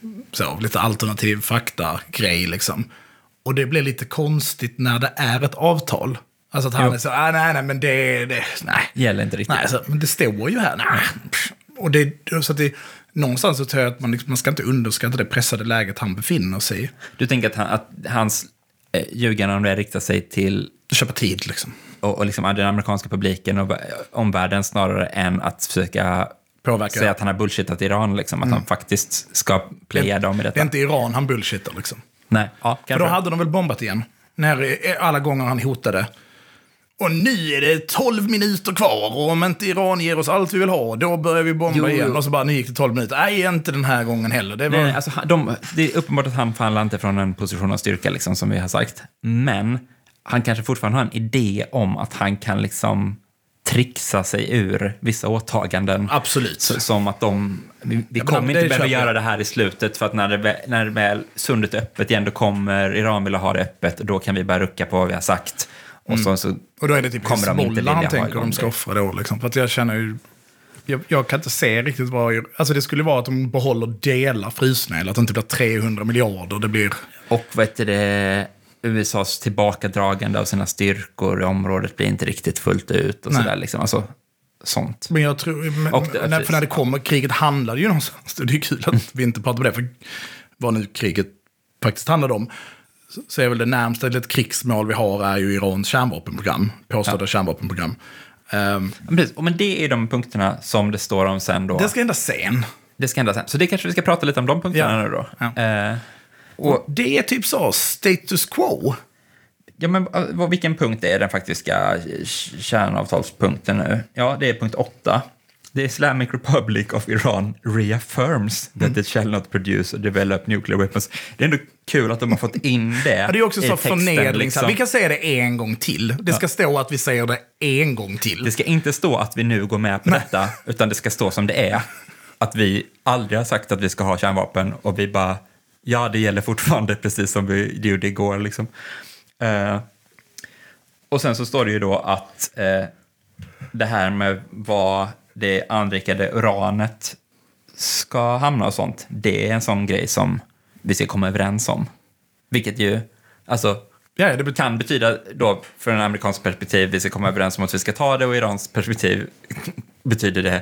Så, lite alternativ fakta-grej liksom. Och det blir lite konstigt när det är ett avtal. Alltså att han jo. är så, ah, nej, nej, men det, det nej. Gäller inte riktigt. Nej, alltså, men det står ju här, nej. Och det, så att det, någonstans så tror jag att man, liksom, man ska inte underskatta det pressade läget han befinner sig i. Du tänker att, han, att hans eh, ljugande om det riktar sig till... Köpa tid liksom. Och, och liksom den amerikanska publiken och omvärlden snarare än att försöka påverka. Säga att han har bullshittat Iran, liksom, att mm. han faktiskt ska playa dem i detta. Det är inte Iran han bullshittar liksom. Nej, ja, för då hade de väl bombat igen. När alla gånger han hotade. Och nu är det tolv minuter kvar och om inte Iran ger oss allt vi vill ha, då börjar vi bomba jo, igen. Jo. Och så bara, nu gick det tolv minuter. Nej, inte den här gången heller. Det, var... Nej, alltså, de, det är uppenbart att han förhandlar inte från en position av styrka, liksom, som vi har sagt. Men han kanske fortfarande har en idé om att han kan liksom trixa sig ur vissa åtaganden. Absolut. Så, som att de... Vi, vi kommer inte behöva göra det här i slutet, för att när det, när det väl sundet är öppet igen, då kommer Iran vilja ha det öppet och då kan vi bara rucka på vad vi har sagt. Och, så, så och då är det typ kommer de inte han tänker de ska offra då. Liksom. För att jag känner ju... Jag, jag kan inte se riktigt vad... Alltså det skulle vara att de behåller delar frysnäl. Att det inte blir trehundra miljarder. Det blir... Och vad heter det... U S A:s tillbakadragande av sina styrkor i området blir inte riktigt fullt ut. Och sådär liksom. Alltså, sånt. Men jag tror... Men, det, när, för när det kommer... Kriget handlar ju någonstans. Det är kul att vi inte pratar på det. För vad nu kriget faktiskt handlar om... Så är väl det närmsta ett krigsmål vi har är ju Irans kärnvapenprogram. Påstådda ja. kärnvapenprogram. Um, men, men det är de punkterna som det står om sen då. Det ska hända sen. Det ska hända sen. Så det kanske vi ska prata lite om de punkterna ja. nu då. Ja. Uh, och det är typ så, status quo. Ja, men vilken punkt är den faktiska kärnavtalspunkten nu? Ja, det är punkt åtta. The Islamic Republic of Iran reaffirms that mm. it shall not produce or develop nuclear weapons. Det är ändå kul att de har fått in det. Ja, det är också i så texten, förnedring. liksom. Vi kan säga det en gång till. Det ska ja. stå att vi säger det en gång till. Det ska inte stå att vi nu går med på Nej. detta, utan det ska stå som det är. Att vi aldrig har sagt att vi ska ha kärnvapen och vi bara, ja det gäller fortfarande precis som vi gjorde igår liksom. Eh, och sen så står det ju då att eh, det här med vad det anrikade uranet ska hamna och sånt, det är en sån grej som vi ska komma överens om. Vilket ju, alltså, Ja, det bet- kan betyda då, för en amerikansk perspektiv, vi ska komma överens om att vi ska ta det, och Irans perspektiv betyder det,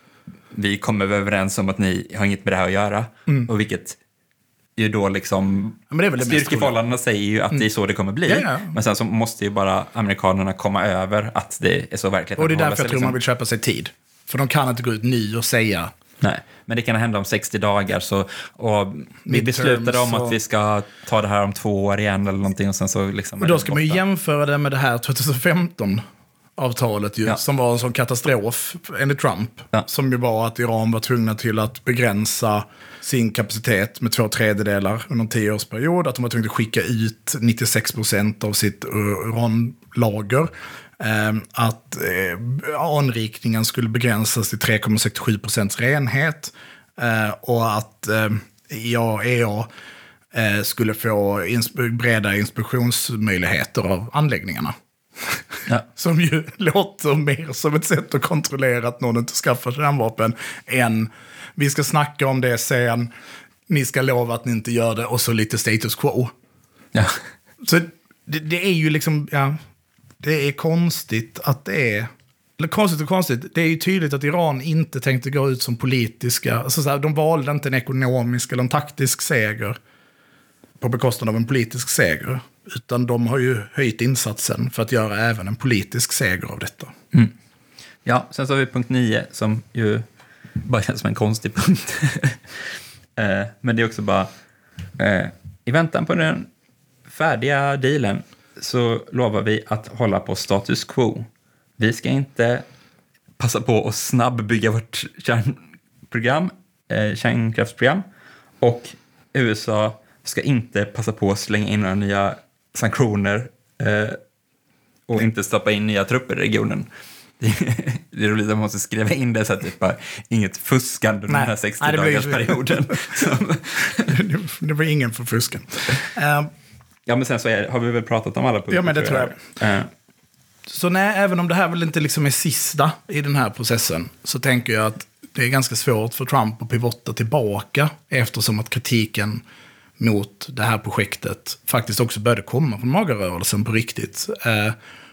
vi kommer överens om att ni har inget med det här att göra. Mm. Och vilket ju då liksom, ja, men det är väl det styrkeförhållandena säger ju att mm. det är så det kommer bli. Ja, ja. Men sen så måste ju bara amerikanerna komma över att det är så verkligt. Och det är därför jag tror liksom. Man vill köpa sig tid. För de kan inte gå ut ny och säga... Nej, men det kan hända om sextio dagar. Så, och vi beslutade om och... att vi ska ta det här om två år igen eller någonting. Och, sen så liksom och då ska man ju jämföra det med det här tjugohundrafemton-avtalet ju, ja. Som var en sån katastrof enligt Trump. Ja. Som ju var att Iran var tvungna till att begränsa sin kapacitet med två tredjedelar under en tioårsperiod. Att de var tvungna att skicka ut nittiosex procent av sitt uranlager. Att eh, anrikningen skulle begränsas till tre komma sextiosju procent renhet eh, och att eh, I A E A eh, skulle få inspe- breda inspektionsmöjligheter av anläggningarna. Ja. Som ju låter mer som ett sätt att kontrollera att någon inte skaffar kärnvapen än vi ska snacka om det sen, ni ska lova att ni inte gör det och så lite status quo. Ja. Så det, det är ju liksom... Ja, det är konstigt att det är... Eller konstigt och konstigt. Det är ju tydligt att Iran inte tänkte gå ut som politiska... Alltså så här, de valde inte en ekonomisk eller en taktisk seger på bekostnad av en politisk seger. Utan de har ju höjt insatsen för att göra även en politisk seger av detta. Mm. Ja, sen så har vi punkt nio som ju bara känns som en konstig punkt. eh, men det är också bara... Eh, I väntan på den färdiga dealen så lovar vi att hålla på status quo. Vi ska inte passa på att snabbbygga vårt kärnprogram, eh, kärnkraftsprogram. Och U S A ska inte passa på att slänga in några nya sanktioner eh, och inte stoppa in nya trupper i regionen. Det är roligt att man måste skriva in det så att det bara inget fuskande under den här sextio-dagarsperioden. det, det var ingen för fusken. Uh, Ja, men sen så är, har vi väl pratat om alla punkter. Ja, men det tror jag. jag. Uh. Så nej, även om det här väl inte liksom är sista i den här processen så tänker jag att det är ganska svårt för Trump att pivotta tillbaka eftersom att kritiken mot det här projektet faktiskt också började komma från magarrörelsen på riktigt. Uh,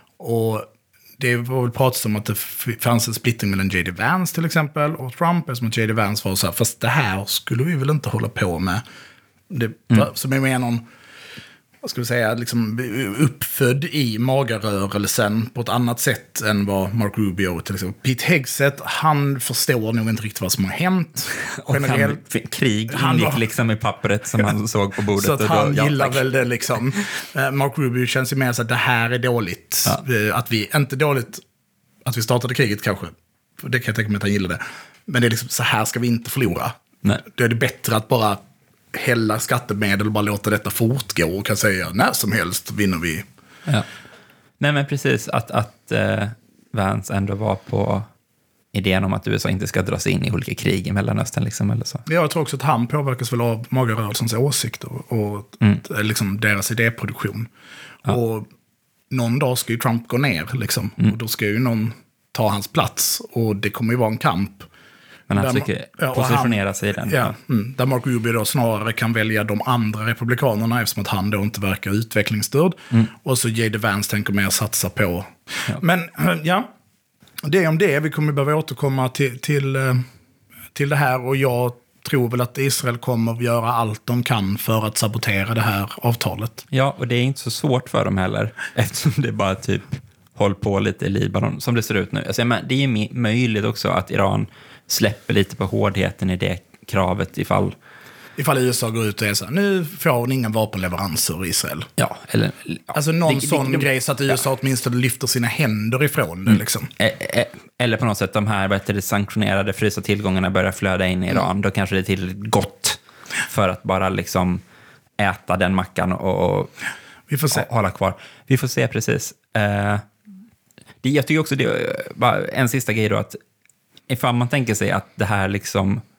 och det var väl pratat om att det fanns en splittring mellan J D Vance till exempel och Trump, eftersom att J D Vance var så här, fast det här skulle vi väl inte hålla på med. Det, mm. Som är med någon... vad ska vi säga, liksom uppfödd i magarrörelsen på ett annat sätt än vad Mark Rubio till exempel. Pete Hegseth, han förstår nog inte riktigt vad som har hänt. Och han, krig han ingick var, liksom i pappret som han såg på bordet. Så att och han då, gillar ja, väl det liksom. Mark Rubio känns ju mer så att det här är dåligt. Ja. Att vi, inte dåligt att vi startade kriget kanske. För det kan jag tänka mig att han gillar det. Men det är liksom, så här ska vi inte förlora. Nej. Då är det bättre att bara hälla skattemedel och bara låta detta fortgå och kan säga när som helst vinner vi. Ja. Nej men precis, att, att uh, Vance ändå var på idén om att U S A inte ska dras in i olika krig i Mellanöstern liksom, eller så. Jag tror också att han påverkas väl av magarrörelsens åsikter och mm. liksom deras idéproduktion. Ja. Och någon dag ska ju Trump gå ner liksom, mm. och då ska ju någon ta hans plats och det kommer ju vara en kamp. Men han försöker ja, positionera han, sig i den. Ja, mm, där Mark Rubio då snarare kan välja de andra republikanerna eftersom att han då inte verkar utvecklingsstörd. Mm. Och så J D Vance tänker mer satsa på. Ja. Men ja, det är om det. Vi kommer behöva återkomma till, till, till det här. Och jag tror väl att Israel kommer att göra allt de kan för att sabotera det här avtalet. Ja, och det är inte så svårt för dem heller. Eftersom det bara typ håller på lite i Libanon som det ser ut nu. Alltså, men det är ju möjligt också att Iran släpper lite på hårdheten i det kravet ifall... Ifall U S A går ut och är så här, nu får hon inga vapenleveranser i Israel. Ja, eller... Ja, alltså någon det, sån det, det, grej så att U S A ja. åtminstone lyfter sina händer ifrån det mm. liksom. Eller på något sätt de här vet du, sanktionerade frysa tillgångarna börjar flöda in i Iran. Mm. Då kanske det är till gott för att bara liksom äta den mackan och, och, Vi får se. och hålla kvar. Vi får se precis. Uh, det, jag tycker också det bara en sista grej då att ifall man tänker sig att det här liksom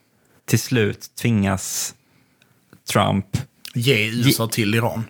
till slut tvingas Trump... Ge U S A till Iran.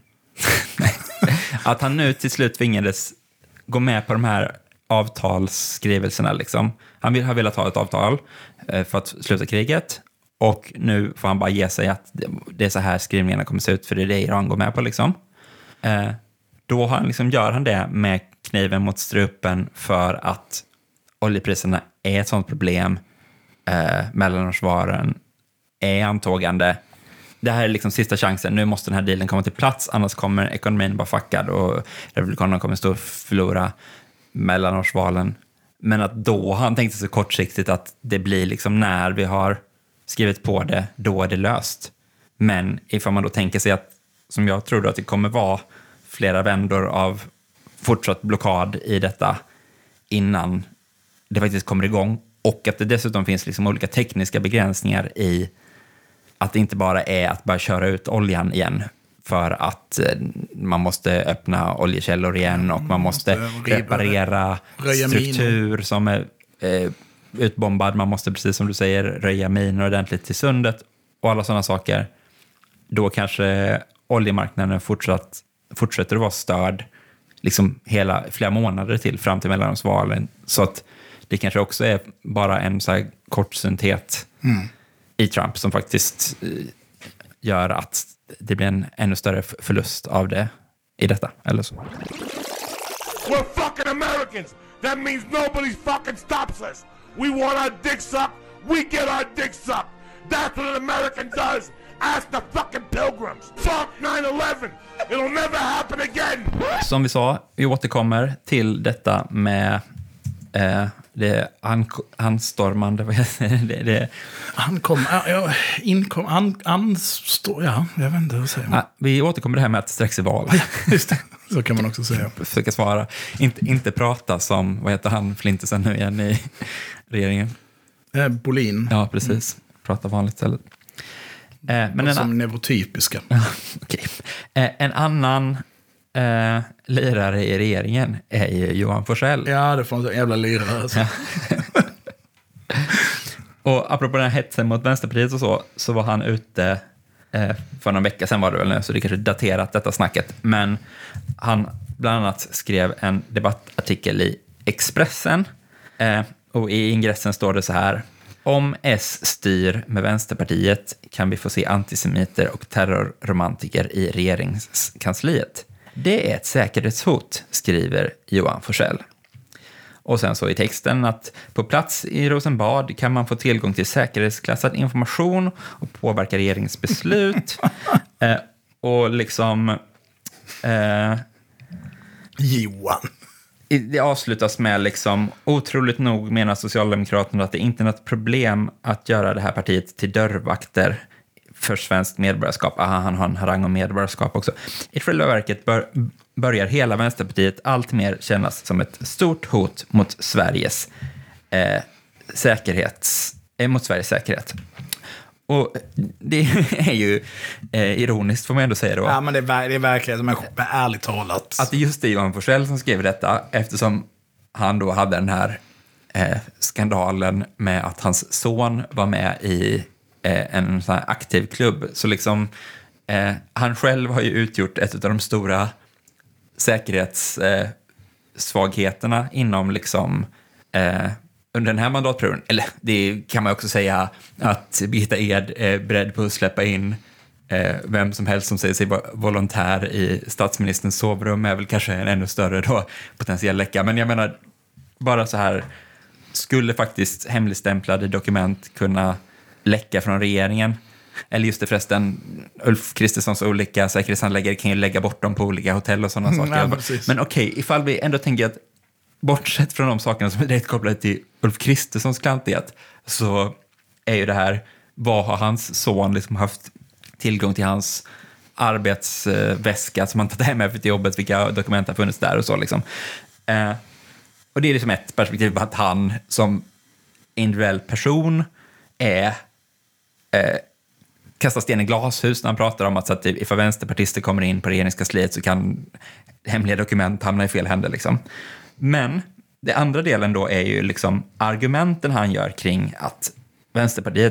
Att han nu till slut tvingades gå med på de här avtalsskrivelserna. Liksom. Han vill, har velat ha ett avtal eh, för att sluta kriget. Och nu får han bara ge sig att det är så här skrivningarna kommer se ut, för det är det Iran går med på. Liksom. Eh, då har han, liksom, gör han det med kniven mot strupen för att oljepriserna är ett sånt problem. Eh, mellanårsvaren är antågande. Det här är liksom sista chansen. Nu måste den här dealen komma till plats, annars kommer ekonomin bara fuckad och republikanerna kommer stå och förlora mellanårsvalen. Men att då han tänkte så kortsiktigt att det blir liksom när vi har skrivit på det, då är det löst. Men ifall man då tänker sig att, som jag tror då, att det kommer vara flera vändor av fortsatt blockad i detta innan det faktiskt kommer igång, och att det dessutom finns liksom olika tekniska begränsningar i att det inte bara är att bara köra ut oljan igen, för att man måste öppna oljekällor igen och man måste reparera struktur som är eh, utbombad. Man måste, precis som du säger, röja minor ordentligt till sundet och alla sådana saker. Då kanske oljemarknaden fortsatt, fortsätter att vara störd liksom hela, flera månader till fram till mellanårsvalen. Så att det kanske också är bara en så här kortsynthet mm. i Trump som faktiskt eh, gör att det blir en ännu större förlust av det i detta, eller så. We're fucking Americans! That means nobody fucking stops us! We want our dick sucked, we get our dick sucked! That's what an American does! Ask the fucking pilgrims! Fuck nine eleven! It'll never happen again! Som vi sa, vi återkommer till detta med eh, det an- anstormande, vad heter det? det, det. Ankom, ja, inkom, an, anstå, ja, jag vet inte hur säger man. Ja, vi återkommer det här med att strax är val. Ja, just det, så kan man också säga. Försöka svara, inte, inte prata som, vad heter han, Flintersen nu igen i regeringen? Eh, Bolin. Ja, precis. Mm. Prata vanligt istället. Eh, men en som an- neurotypiska. okay. eh, en annan eh, lirare i regeringen är ju Johan Forssell. Ja, det får en jävla lirare. Alltså. Ja. Och apropå den här hetsen mot Vänsterpartiet och så, så var han ute eh, för någon vecka sedan var det väl nu, så det kanske daterat detta snacket. Men han bland annat skrev en debattartikel i Expressen. Eh, och i ingressen står det så här: om S styr med Vänsterpartiet kan vi få se antisemiter och terrorromantiker i regeringskansliet. Det är ett säkerhetshot, skriver Johan Forssell. Och sen så i texten att på plats i Rosenbad kan man få tillgång till säkerhetsklassad information och påverka regeringsbeslut. eh, och liksom... Eh, Johan. Det avslutas med liksom, otroligt nog menar Socialdemokraterna att det inte är något problem att göra det här partiet till dörrvakter för svenskt medborgarskap. Aha, han har en harang om medborgarskap också. I själva verket bör, börjar hela Vänsterpartiet allt mer kännas som ett stort hot mot Sveriges eh, säkerhets, eh, mot Sveriges säkerhet. Och det är ju eh, ironiskt, får man ändå säga då. Ja, men det är, det är verkligen, men ärligt talat. Att det just det Johan Forssell som skrev detta, eftersom han då hade den här eh, skandalen med att hans son var med i eh, en sån här aktiv klubb. Så liksom, eh, han själv har ju utgjort ett av de stora säkerhetssvagheterna eh, inom liksom... Eh, under den här mandatperioden, eller det kan man också säga att Birgitta Ed är beredd på att släppa in eh, vem som helst som säger sig vara volontär i statsministerns sovrum är väl kanske en ännu större då, potentiell läcka. Men jag menar, bara så här, skulle faktiskt hemligstämplade dokument kunna läcka från regeringen? Eller just det förresten, Ulf Kristerssons olika säkerhetshandläggare kan ju lägga bort dem på olika hotell och sådana Mm, saker. ja, men okej, okay, ifall vi ändå tänker att bortsett från de sakerna som är direkt kopplade till Ulf Kristerssons klantighet, så är ju det här, vad har hans son liksom haft tillgång till hans arbetsväska som han tagit hem med till jobbet, vilka dokument har funnits där och så liksom. Eh, och det är liksom ett perspektiv på att han som individuell person är eh, kastar sten i glashus när han pratar om att, så att ifall vänsterpartister kommer in på regeringskansliet så kan hemliga dokument hamna i fel händer liksom. Men det andra delen då är ju liksom argumenten han gör kring att Vänsterpartiet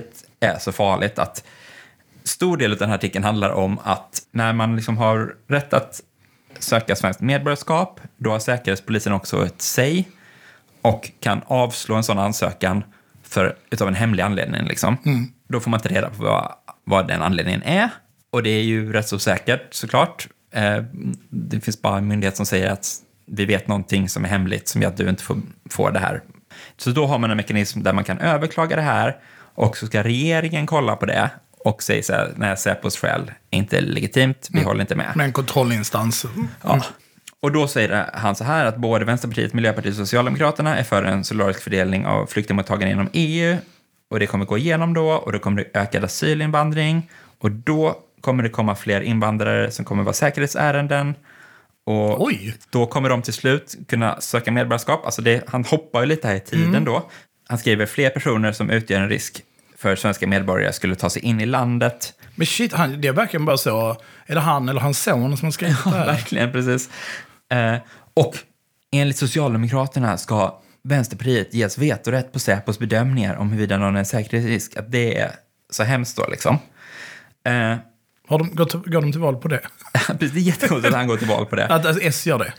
är så farligt. Att stor del av den här artikeln handlar om att när man liksom har rätt att söka svenskt medborgarskap, då har Säkerhetspolisen också ett säg och kan avslå en sån ansökan för, utav en hemlig anledning. Liksom. Mm. Då får man inte reda på vad, vad den anledningen är. Och det är ju rätt så säkert såklart. Eh, det finns bara en myndighet som säger att vi vet någonting som är hemligt som gör att du inte får, får det här. Så då har man en mekanism där man kan överklaga det här och så ska regeringen kolla på det och säga så här, nej, Säpos skäl är inte legitimt, vi mm. håller inte med. Med en kontrollinstans. Mm. Ja. Och då säger han så här att både Vänsterpartiet, Miljöpartiet och Socialdemokraterna är för en solidarisk fördelning av flyktingmottagande inom E U. Och det kommer gå igenom då och då kommer det ökad asylinvandring. Och då kommer det komma fler invandrare som kommer vara säkerhetsärenden. Och Oj. Då kommer de till slut kunna söka medborgarskap. Alltså det, han hoppar ju lite här i tiden mm. då. Han skriver fler personer som utgör en risk för svenska medborgare skulle ta sig in i landet. Men shit, han, det är verkligen bara så. Är det han eller hans son som har skrivit ja, det här? Verkligen, precis. Eh, och enligt Socialdemokraterna ska Vänsterpartiet ges vetorätt på Säpos bedömningar om huruvida någon är en säkerhetsrisk. Att det är så hemskt då liksom. Eh, Har de gått, går de till val på det? Det är jättekonstigt att han går till val på det. Att alltså, S gör det?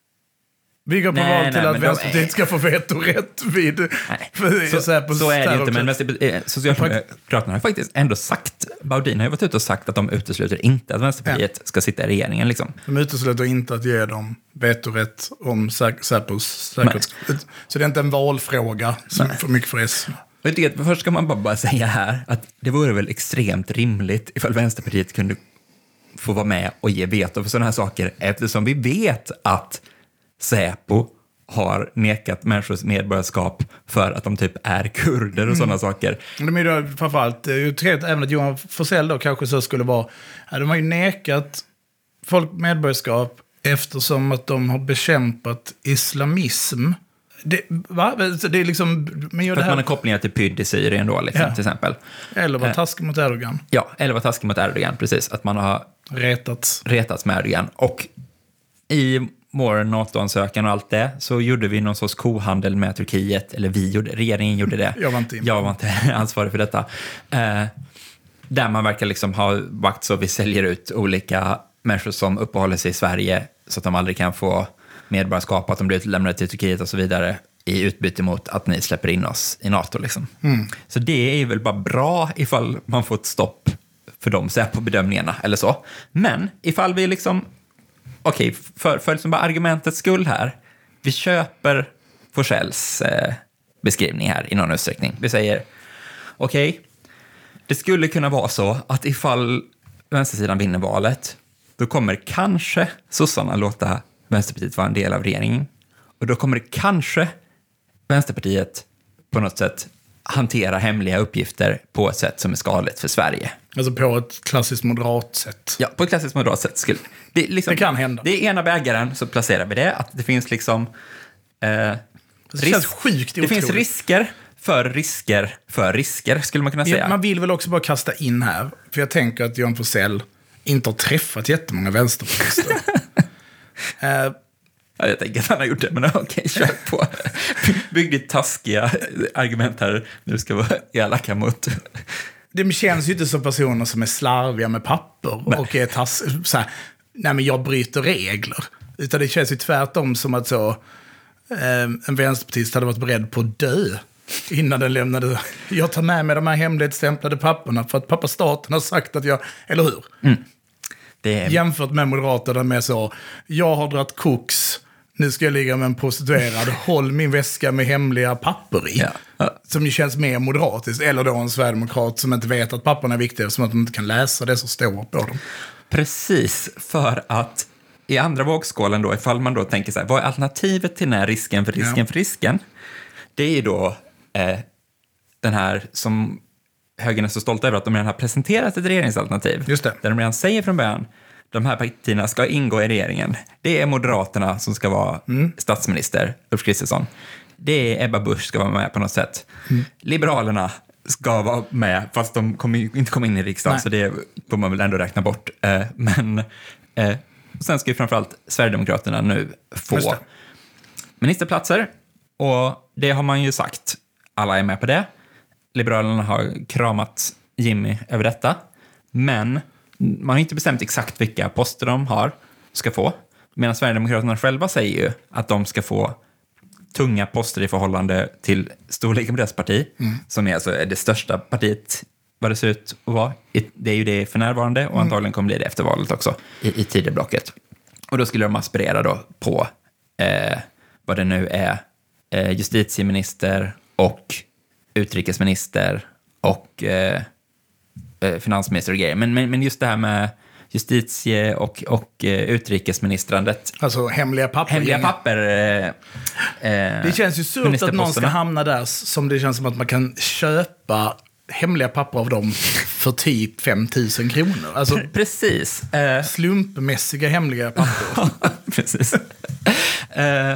Vi går på nej, val till nej, att Vänsterpartiet de... ska få vetorätt vid... För, så, så, på så är det inte, men Vänsterpartiet, Socialdemokraterna har faktiskt ändå sagt... Baudin har ju varit ute och sagt att de utesluter inte att Vänsterpartiet ja. ska sitta i regeringen. Liksom. De utesluter inte att ge dem vetorätt om Säpos säkerhets... Så det är inte en valfråga som för mycket för S. Jag tycker att först ska man bara, bara säga här att det vore väl extremt rimligt ifall Vänsterpartiet kunde få vara med och ge veto för sådana här saker, eftersom vi vet att Säpo har nekat människors medborgarskap för att de typ är kurder och mm. sådana saker. De är ju framförallt, det är ju trevligt även att Johan Forssell då kanske så skulle vara, ja, de har ju nekat folk medborgarskap eftersom att de har bekämpat islamism. Det, va? Det är liksom... Men för det att här... man har kopplingar till P Y D i Syrien då, liksom, ja. till exempel. Eller var taskig mot Erdogan. Ja, eller var taskig mot Erdogan, precis. Att man har retats, retats med Erdogan. Och i vår NATO-ansökan och allt det så gjorde vi någon sorts kohandel med Turkiet. Eller vi gjorde, regeringen gjorde det. Jag var inte, Jag var inte ansvarig för detta. Eh, där man verkar liksom ha vakt så vi säljer ut olika människor som uppehåller sig i Sverige så att de aldrig kan få medborgarskap, att de blir utlämnade till Turkiet och så vidare i utbyte mot att ni släpper in oss i NATO. Liksom. Mm. Så det är ju väl bara bra ifall man får ett stopp för de Säpo-bedömningarna eller så. Men ifall vi liksom, okej, okay, för, för liksom bara argumentets skull här, vi köper Forssells eh, beskrivning här i någon utsträckning. Vi säger, okej, okay, det skulle kunna vara så att ifall vänstersidan vinner valet, då kommer kanske sossarna låta Vänsterpartiet vara en del av regeringen. Och då kommer det kanske Vänsterpartiet på något sätt hantera hemliga uppgifter på ett sätt som är skadligt för Sverige. Alltså på ett klassiskt moderat sätt. Ja, på ett klassiskt moderat sätt. Skulle, det, liksom, det kan hända. Det är ena bägaren, så placerar vi det. Att det finns liksom... Eh, det risk, känns sjukt Det finns risker för risker för risker, skulle man kunna säga. Ja, man vill väl också bara kasta in här. För jag tänker att Johan Forssell inte har träffat jättemånga vänsterpartister. uh, Ja, jag tänker att han har gjort det, men okej, okay, kör på. Bygg ditt taskiga argument här. Nu ska vara elaka mot... Det känns ju inte som personer som är slarviga med papper nej. och är tass, så här, nej men jag bryter regler. Utan det känns ju tvärtom som att så, eh, en vänsterpartist hade varit beredd på att dö innan den lämnade. Jag tar med mig de här hemlighetsstämplade papperna för att pappa staten har sagt att jag... Eller hur? Mm. Det är... Jämfört med Moderaterna med så, jag har dratt koks, nu ska jag ligga med en prostituerad, håll min väska med hemliga papper i. Ja. Ja. Som ju känns mer moderatiskt. Eller då en sverigedemokrat som inte vet att papperna är viktiga, som att de inte kan läsa det som står på dem. Precis, för att i andra vågskålen då, ifall man då tänker så här, vad är alternativet till den här risken för risken ja. för risken? Det är ju då eh, den här som högern är så stolta över att de redan har presenterat ett regeringsalternativ. Just det. Där de redan säger från början, de här partierna ska ingå i regeringen. Det är Moderaterna som ska vara mm. statsminister, Ulf Kristersson. Det är Ebba Busch ska vara med på något sätt. Mm. Liberalerna ska vara med, fast de kommer inte komma in i riksdagen. Nej. Så det får man väl ändå räkna bort. Eh, men eh, sen ska ju framförallt Sverigedemokraterna nu få ministerplatser. Och det har man ju sagt. Alla är med på det. Liberalerna har kramat Jimmy över detta. Men man har inte bestämt exakt vilka poster de har ska få. Medan Sverigedemokraterna själva säger ju att de ska få tunga poster i förhållande till storleken på deras parti. Mm. Som är alltså det största partiet vad det ser ut att vara. Det är ju det för närvarande och antagligen kommer bli det efter valet också i, i tideblocket. Och då skulle de aspirera då på eh, vad det nu är eh, justitieminister och utrikesminister och eh, finansminister och grejer. Men, men, men just det här med justitie- och, och eh, utrikesministrandet. Alltså hemliga papper. Hemliga papper. Eh, eh, det känns ju surt att någon ska hamna där som det känns som att man kan köpa hemliga papper av dem för typ fem tusen kronor. Alltså, precis. Eh, slumpmässiga hemliga papper. precis. eh,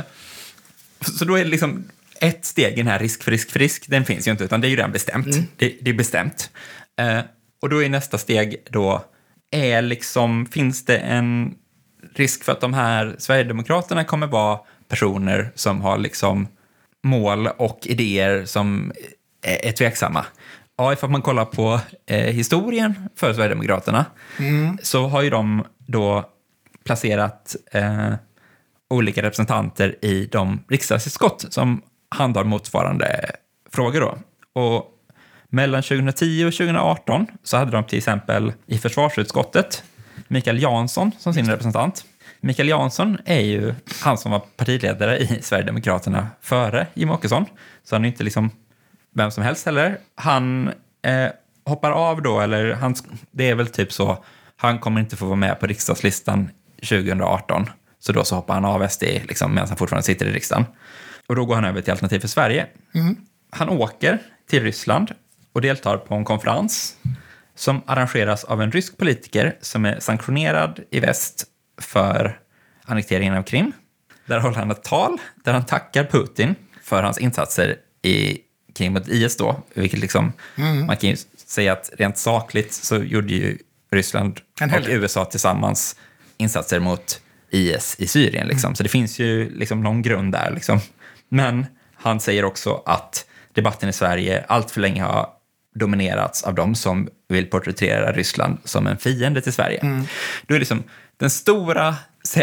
så då är det liksom ett steg i den här risk för risk för risk. Den finns ju inte, utan det är ju redan bestämt. Mm. Det, det är bestämt. Eh, och då är nästa steg då, är liksom, finns det en risk för att de här Sverigedemokraterna kommer vara personer som har liksom mål och idéer som är, är tveksamma? Ja, ifall man kollar på eh, historien för Sverigedemokraterna mm. så har ju de då placerat eh, olika representanter i de riksdagsutskott som handlar motsvarande frågor då. Och mellan tjugohundratio och tjugohundraarton så hade de till exempel i försvarsutskottet Mikael Jansson som sin representant. Mikael Jansson är ju han som var partiledare i Sverigedemokraterna före Jimmie Åkesson. Så han är inte liksom vem som helst heller. Han eh, hoppar av då, eller han, det är väl typ så, han kommer inte få vara med på riksdagslistan tjugohundraarton. Så då så hoppar han av S D liksom, medan han fortfarande sitter i riksdagen. Och då går han över till Alternativ för Sverige. Mm. Han åker till Ryssland och deltar på en konferens som arrangeras av en rysk politiker som är sanktionerad i väst för annekteringen av Krim. Där håller han ett tal där han tackar Putin för hans insatser i kring mot I S då, vilket liksom, mm. man kan ju säga att rent sakligt så gjorde ju Ryssland och U S A tillsammans insatser mot I S i Syrien liksom. Mm. Så det finns ju liksom någon grund där liksom. Men han säger också att debatten i Sverige allt för länge har dominerats av de som vill porträttera Ryssland som en fiende till Sverige. Mm. Då är liksom den stora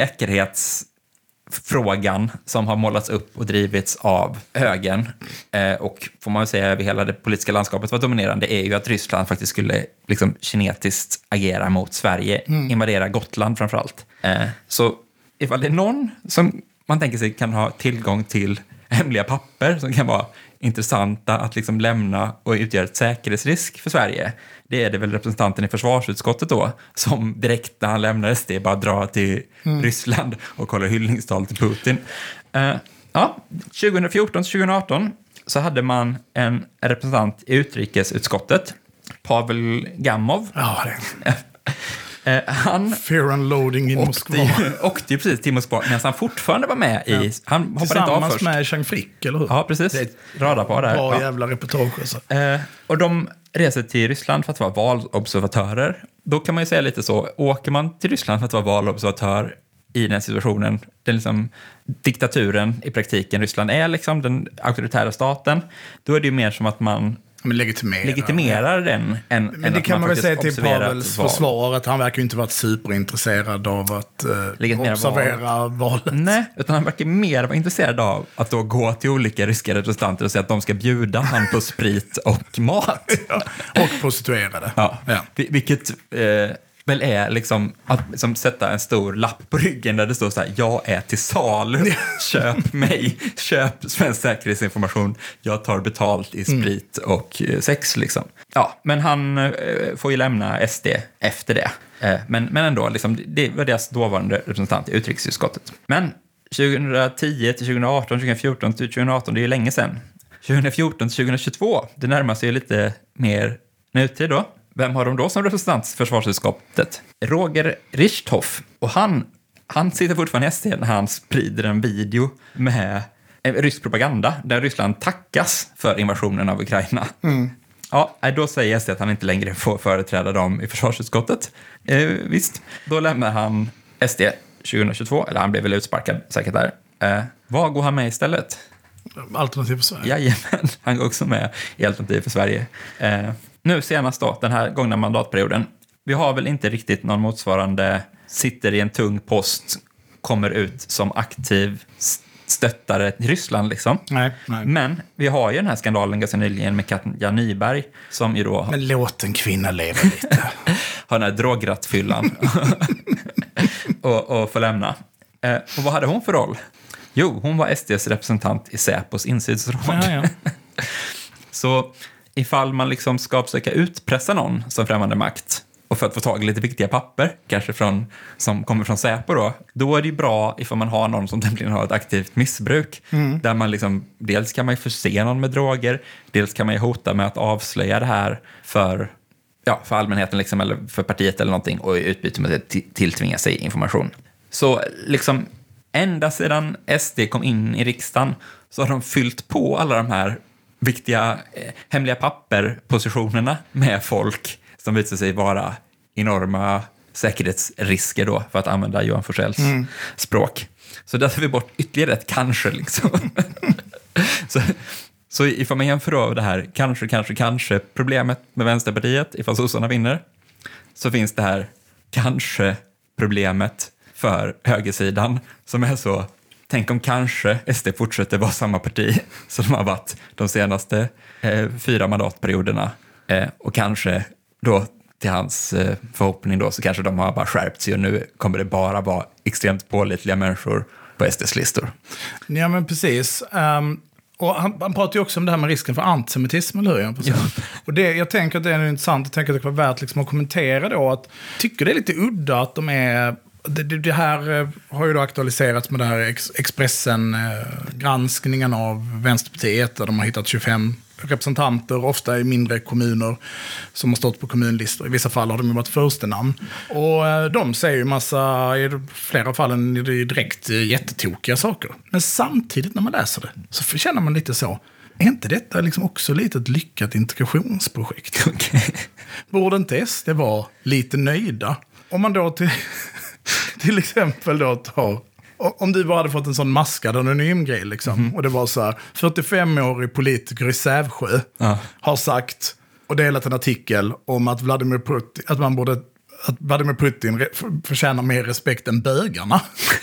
säkerhetsfrågan som har målats upp och drivits av högern eh, och får man väl säga över hela det politiska landskapet var dominerande är ju att Ryssland faktiskt skulle liksom kinetiskt agera mot Sverige, mm. invadera Gotland framförallt. Eh, så ifall det är någon som man tänker sig kan ha tillgång till hemliga papper som kan vara intressanta att liksom lämna och utgöra ett säkerhetsrisk för Sverige. Det är det väl representanten i försvarsutskottet då som direkt när han lämnar S D bara drar till mm. Ryssland och kollar hyllningstal till Putin. Uh, ja, tjugohundrafjorton till tjugohundraarton så hade man en representant i utrikesutskottet, Pavel Gamov. Ja, det Uh, han Fear and loading in Moskva. Åkte ju precis till Moskva, men han fortfarande var med i... Ja. Han hoppade inte av först. Med Chang Frick, eller hur? Ja, precis. Rada på där. Bra ja. jävla reportage. Alltså. Uh, och de reser till Ryssland för att vara valobservatörer. Då kan man ju säga lite så, åker man till Ryssland för att vara valobservatör i den situationen, den liksom diktaturen i praktiken, Ryssland är liksom den auktoritära staten, då är det ju mer som att man Men legitimerar, legitimerar ja. den än, Men än det att kan man, man väl säga till Pavels val. försvar att han verkar ju inte varit superintresserad av att uh, observera val. valet. Nej, utan han verkar mer vara intresserad av att då gå till olika ryska representanter och säga att de ska bjuda han på sprit och mat. Ja, och prostituerade. Ja, ja. Vilket eh, väl är liksom att liksom sätta en stor lapp på ryggen där det står så här: jag är till salu, köp mig, köp svensk säkerhetsinformation, jag tar betalt i sprit mm. och sex liksom. Ja, men han eh, får ju lämna S D efter det. Eh, men, men ändå, liksom, det var deras dåvarande representant i utrikesutskottet. Men tjugohundratio till tjugohundraarton, tjugohundrafjorton till tjugohundraarton, det är ju länge sedan. tjugohundrafjorton till tjugohundratjugotvå, det närmar sig ju lite mer nutid då. Vem har de då som representant för försvarsutskottet? Roger Richthoff. Och han, han sitter fortfarande i S D när han sprider en video med rysk propaganda där Ryssland tackas för invasionen av Ukraina. Mm. Ja, då säger S D att han inte längre får företräda dem i försvarsutskottet. Eh, visst, då lämnar han S D tjugohundratjugotvå, eller han blev väl utsparkad säkert där. Eh, vad går han med istället? Alternativ för Sverige. Jajamän, han går också med i Alternativ för Sverige. Eh, nu senast då, den här gångna mandatperioden. Vi har väl inte riktigt någon motsvarande, sitter i en tung post, kommer ut som aktiv stöttare till Ryssland liksom. Nej, nej. Men vi har ju den här skandalen ganska nyligen med Katja Nyberg som ju då... Men låt en kvinna leva lite. har den här drograttfyllan och, och får lämna. Eh, och vad hade hon för roll? Jo, hon var S D:s representant i Säpos insynsråd. Ja, ja. Så ifall man liksom ska försöka utpressa någon som främmande makt och för att få tag i lite viktiga papper, kanske från, som kommer från Säpo då, då är det ju bra ifall man har någon som tämligen har ett aktivt missbruk. Mm. Där man liksom, dels kan man ju förse någon med droger, dels kan man ju hota med att avslöja det här för, ja, för allmänheten liksom, eller för partiet eller någonting och i utbyte med att t- tilltvinga sig information. Så liksom ända sedan S D kom in i riksdagen så har de fyllt på alla de här viktiga eh, hemliga papperpositionerna med folk som visar sig vara enorma säkerhetsrisker då, för att använda Johan Forssells mm. språk. Så där tar vi bort ytterligare ett kanske liksom. så, så ifall man jämför då det här kanske, kanske, kanske problemet med Vänsterpartiet, ifall sossarna vinner, så finns det här kanske problemet för högersidan som är så, tänk om kanske S D fortsätter vara samma parti som de har varit de senaste eh, fyra mandatperioderna eh, och kanske då till hans eh, förhoppning då så kanske de har bara skärpt sig och nu kommer det bara vara extremt pålitliga människor på S D:s listor. Ja, men precis. Um, och han, han pratar ju också om det här med risken för antisemitism, eller hur? Ja. Och det, jag tänker att det är intressant, jag tänker att det kan vara värt liksom att kommentera då att tycker det är lite udda att de är... Det, det här har ju då aktualiserats med det här ex, Expressen-granskningen av Vänsterpartiet där de har hittat tjugofem representanter, ofta i mindre kommuner som har stått på kommunlistor. I vissa fall har de ju varit första namn. Och de säger ju massa, i flera fallen direkt jättetokiga saker. Men samtidigt när man läser det så känner man lite så, är inte detta liksom också lite ett lyckat integrationsprojekt? Okay. Borde inte S D vara lite nöjda? Om man då till... Till exempel då tar, om du bara hade fått en sån maskad anonym grej liksom, mm. och det var så här, fyrtiofemårig politiker i Sävsjö ja. har sagt och delat en artikel om att Vladimir Putin, att man borde, att Vladimir Putin förtjänar mer respekt än bögarna.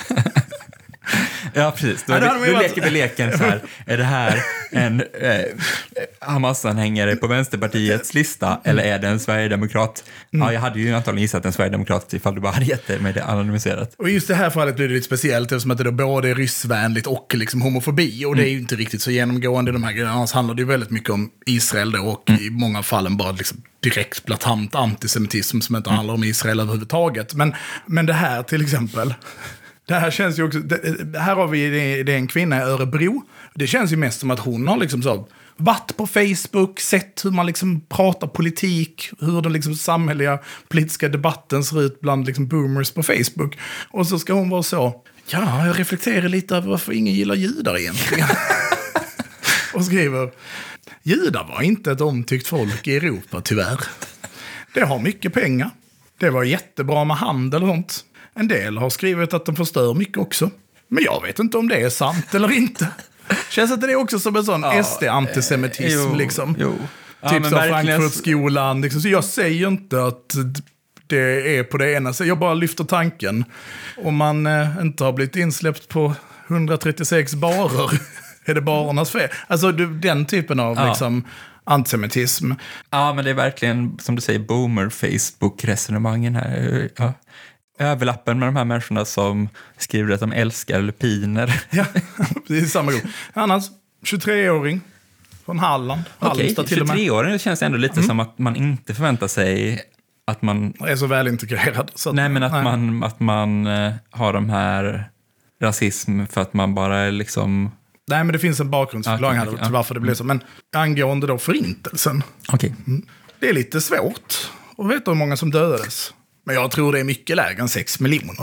Ja, precis. Då, ja, då, då leker vi leken så här. Är det här en eh, Hamas-anhängare på Vänsterpartiets lista eller är det en Sverigedemokrat? Mm. Ja, jag hade ju antagligen gissat en Sverigedemokrat ifall du bara hade gett det med det anonymiserat. Och just det här fallet blir det lite speciellt eftersom att det då både är ryssvänligt och liksom homofobi. Och mm. det är ju inte riktigt så genomgående de här grejerna. Annars handlar det ju väldigt mycket om Israel då och mm. i många fallen bara liksom direkt blatant antisemitism som inte mm. handlar om Israel överhuvudtaget. Men, men det här till exempel... Det här känns ju också, det, här har vi, det, det är en kvinna i Örebro. Det känns ju mest som att hon har liksom så varit på Facebook, sett hur man liksom pratar politik, hur den liksom samhälleliga politiska debatten ser ut bland liksom boomers på Facebook. Och så ska hon vara så, ja, jag reflekterar lite över varför ingen gillar judar egentligen. Och skriver, judar var inte ett omtyckt folk i Europa tyvärr. Det har mycket pengar. Det var jättebra med handel och sånt. En del har skrivit att de förstör mycket också. Men jag vet inte om det är sant eller inte. Känns att det är också som en sån ja, S D-antisemitism. Eh, liksom. Jo. Ja, typ som Frankfurtskolan. Liksom. Så jag säger inte att det är på det ena. Så jag bara lyfter tanken. Om man eh, inte har blivit insläppt på hundratrettiosex barer är det barernas fel. Alltså den typen av... Ja. Liksom, antisemitism. Ja, men det är verkligen, som du säger, boomer-Facebook-resonemangen här. Ja. Överlappen med de här människorna som skriver att de älskar lupiner. Ja, det är samma gång. Annars, tjugotre-åring från Halland. Okej, okay, tjugotre-åring det känns ändå lite mm. som att man inte förväntar sig att man... är så väl integrerad. Så att, nej, men att nej. man, att man uh, har de här rasism för att man bara är liksom... Nej, men det finns en bakgrundsförklaring okay, okay, här till varför det blev så. Men angående då förintelsen. Okay. Det är lite svårt att veta hur många som dödades. Men jag tror det är mycket lägre än sex miljoner.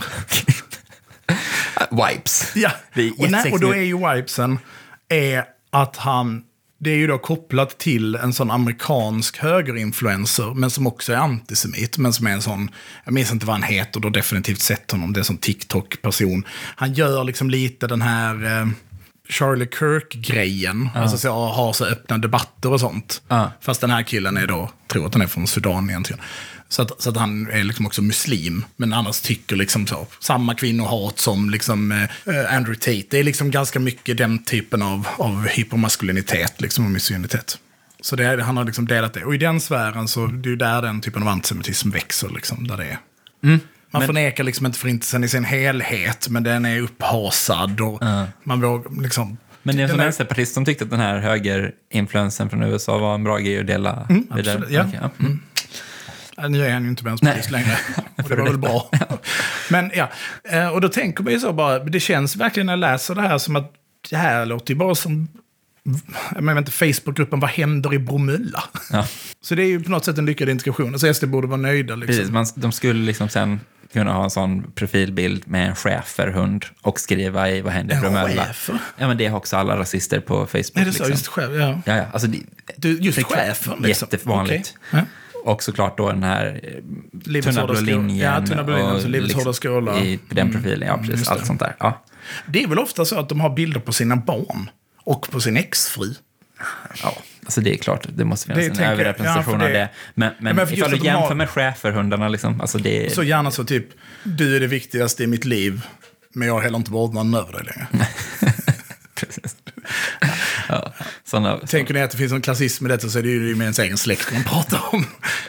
Wipes. Ja, och, nej, och då är ju wipesen är att han, det är ju då kopplat till en sån amerikansk högerinfluencer, men som också är antisemit, men som är en sån, jag minns inte vad han heter, då definitivt sett honom, det är en sån TikTok-person. Han gör liksom lite den här... Eh, Charlie Kirk-grejen. Ja. Alltså så ha så öppna debatter och sånt. Ja. Fast den här killen är då, tror att han är från Sudan egentligen. Så att, så att han är liksom också muslim. Men annars tycker liksom så. Samma kvinnohat som liksom eh, Andrew Tate. Det är liksom ganska mycket den typen av, av hypermaskulinitet liksom, och misogynitet. Så det är, han har liksom delat det. Och i den sfären så det är ju där den typen av antisemitism växer. Liksom, där det är. Mm. Man Men- förnekar liksom inte förintelsen i sin helhet. Men den är upphasad. Och Ja. man vågar liksom... Men det är en den som är- vänsterpartist som tyckte att den här högerinfluensen från U S A var en bra grej att dela Mm, vidare. absolut, ja. Okej, ja. Mm. Ja, nu är han ju inte vänsterpartist längre. Och det var väl bra. Men ja, eh, och då tänker man ju så bara, det känns verkligen när jag läser det här som att det här låter ju bara som, jag menar inte, Facebookgruppen Vad händer i Bromölla? Ja. Så det är ju på något sätt en lyckad integration. Alltså S D borde vara nöjda liksom. Precis, man, de skulle liksom sen kunna ha en sån profilbild med en schäferhund och skriva i Vad händer i En Bromölla. schäfer? Ja, men det har också alla rasister på Facebook. Nej, det sa liksom. just själv, ja. Ja, ja, alltså det, Du, just det är chefen liksom. jättevanligt. Okej. Ja. Och såklart då den här eh, Livets tunna hårda blå skål. linjen. Ja, tunna blå linjen, och alltså livets hårda skålar. I, på den Mm. profilen, ja precis. Just Allt det. sånt där. Ja. Det är väl ofta så att de har bilder på sina barn och på sin exfru. Ja, alltså det är klart, det måste finnas Det en tänker jag. överrepresentation Ja, för av det- det. Men, men, men för just ifall du att de jämför har- med schäferhundarna, liksom, alltså det är... Så gärna så typ, du är det viktigaste i mitt liv, men jag har heller inte vårdnaden över dig längre. Precis. Ja, såna, Tänker ni att det finns en klassism i detta så är det ju med ens egen släkt man pratar om.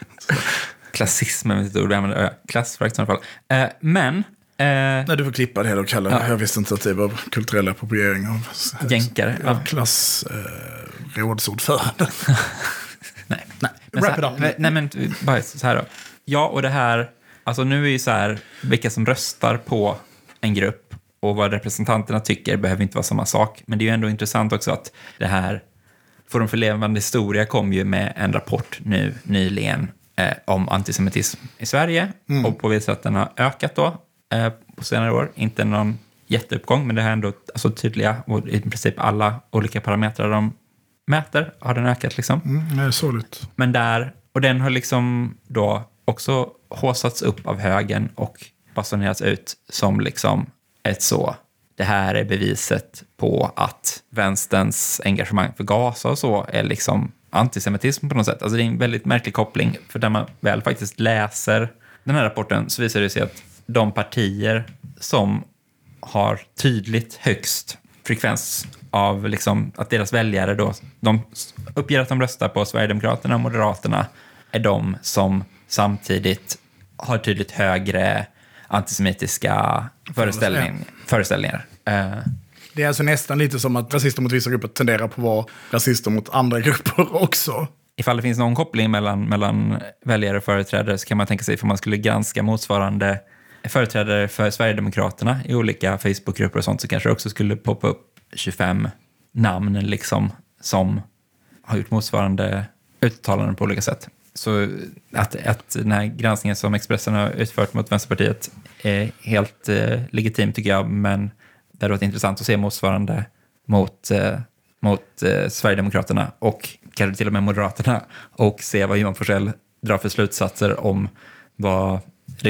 klassism är ett ord vi använder. Ja, klassförakt i alla fall. Eh, men... Eh, Nej, du får klippa det och kalla det. Ja. Jag visste inte att det var kulturell appropriering av, Jänkare, ja. av klass eh, rådsordförande. nej. Nej, Men wrap så, it up. nej, nej, men bara så här då. Ja, och det här... Alltså nu är ju så här, vilka som röstar på en grupp och vad representanterna tycker behöver inte vara samma sak. Men det är ju ändå intressant också att det här Forum för levande historia kom ju med en rapport nu nyligen eh, om antisemitism i Sverige. Mm. Och på vilket sätt den har ökat då eh, på senare år. Inte någon jätteuppgång, men det har ändå alltså, tydliga och i princip alla olika parametrar de mäter har den ökat liksom. Mm, det är sorgligt. Men där, och den har liksom då också håsats upp av högern och basunerats ut som liksom ett så, det här är beviset på att vänsterns engagemang för Gaza och så är liksom antisemitism på något sätt. Alltså det är en väldigt märklig koppling, för när man väl faktiskt läser den här rapporten så visar det sig att de partier som har tydligt högst frekvens av liksom att deras väljare då, de uppger att de röstar på Sverigedemokraterna och Moderaterna, är de som samtidigt har tydligt högre antisemitiska föreställning, föreställningar. Eh, Det är alltså nästan lite som att rasister mot vissa grupper tenderar på att vara rasister mot andra grupper också. ifall det finns någon koppling mellan, mellan väljare och företrädare så kan man tänka sig för man skulle granska motsvarande företrädare för Sverigedemokraterna i olika Facebookgrupper och sånt, så kanske det också skulle poppa upp tjugofem namn liksom som har gjort motsvarande uttalanden på olika sätt. Så att, att den här granskningen som Expressen har utfört mot Vänsterpartiet är helt eh, legitim tycker jag, men det hade varit intressant att se motsvarande mot, eh, mot eh, Sverigedemokraterna och kanske till och med Moderaterna och se vad Johan Forssell drar för slutsatser om vad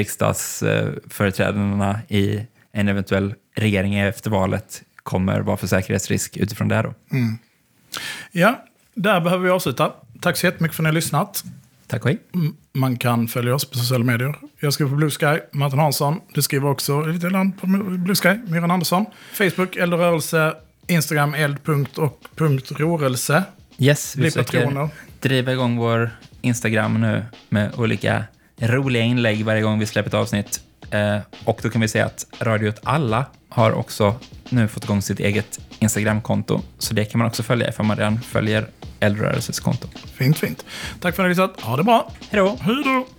riksdagsföreträdarna i en eventuell regering efter valet kommer vara för säkerhetsrisk utifrån det då. Mm. Ja, där behöver vi avsluta. Tack så jättemycket för att ni har lyssnat. Tack och hej. Mm, Man kan följa oss på sociala medier. Jag skriver på Blue Sky, Martin Hansson. Du skriver också lite ibland på Blue Sky, Myran Andersson. Facebook, Eld och rörelse. Instagram, eld punkt och punkt rörelse. Yes, vi Bli försöker patroner. driva igång vår Instagram nu med olika roliga inlägg varje gång vi släpper ett avsnitt. Eh, och då kan vi säga att Radio åt alla har också nu fått igång sitt eget Instagram-konto. Så det kan man också följa ifall man redan följer Eldrörelses konto. Fint, fint. Tack för att ni har lyssnat. Ha det bra. Hej då! Hej då!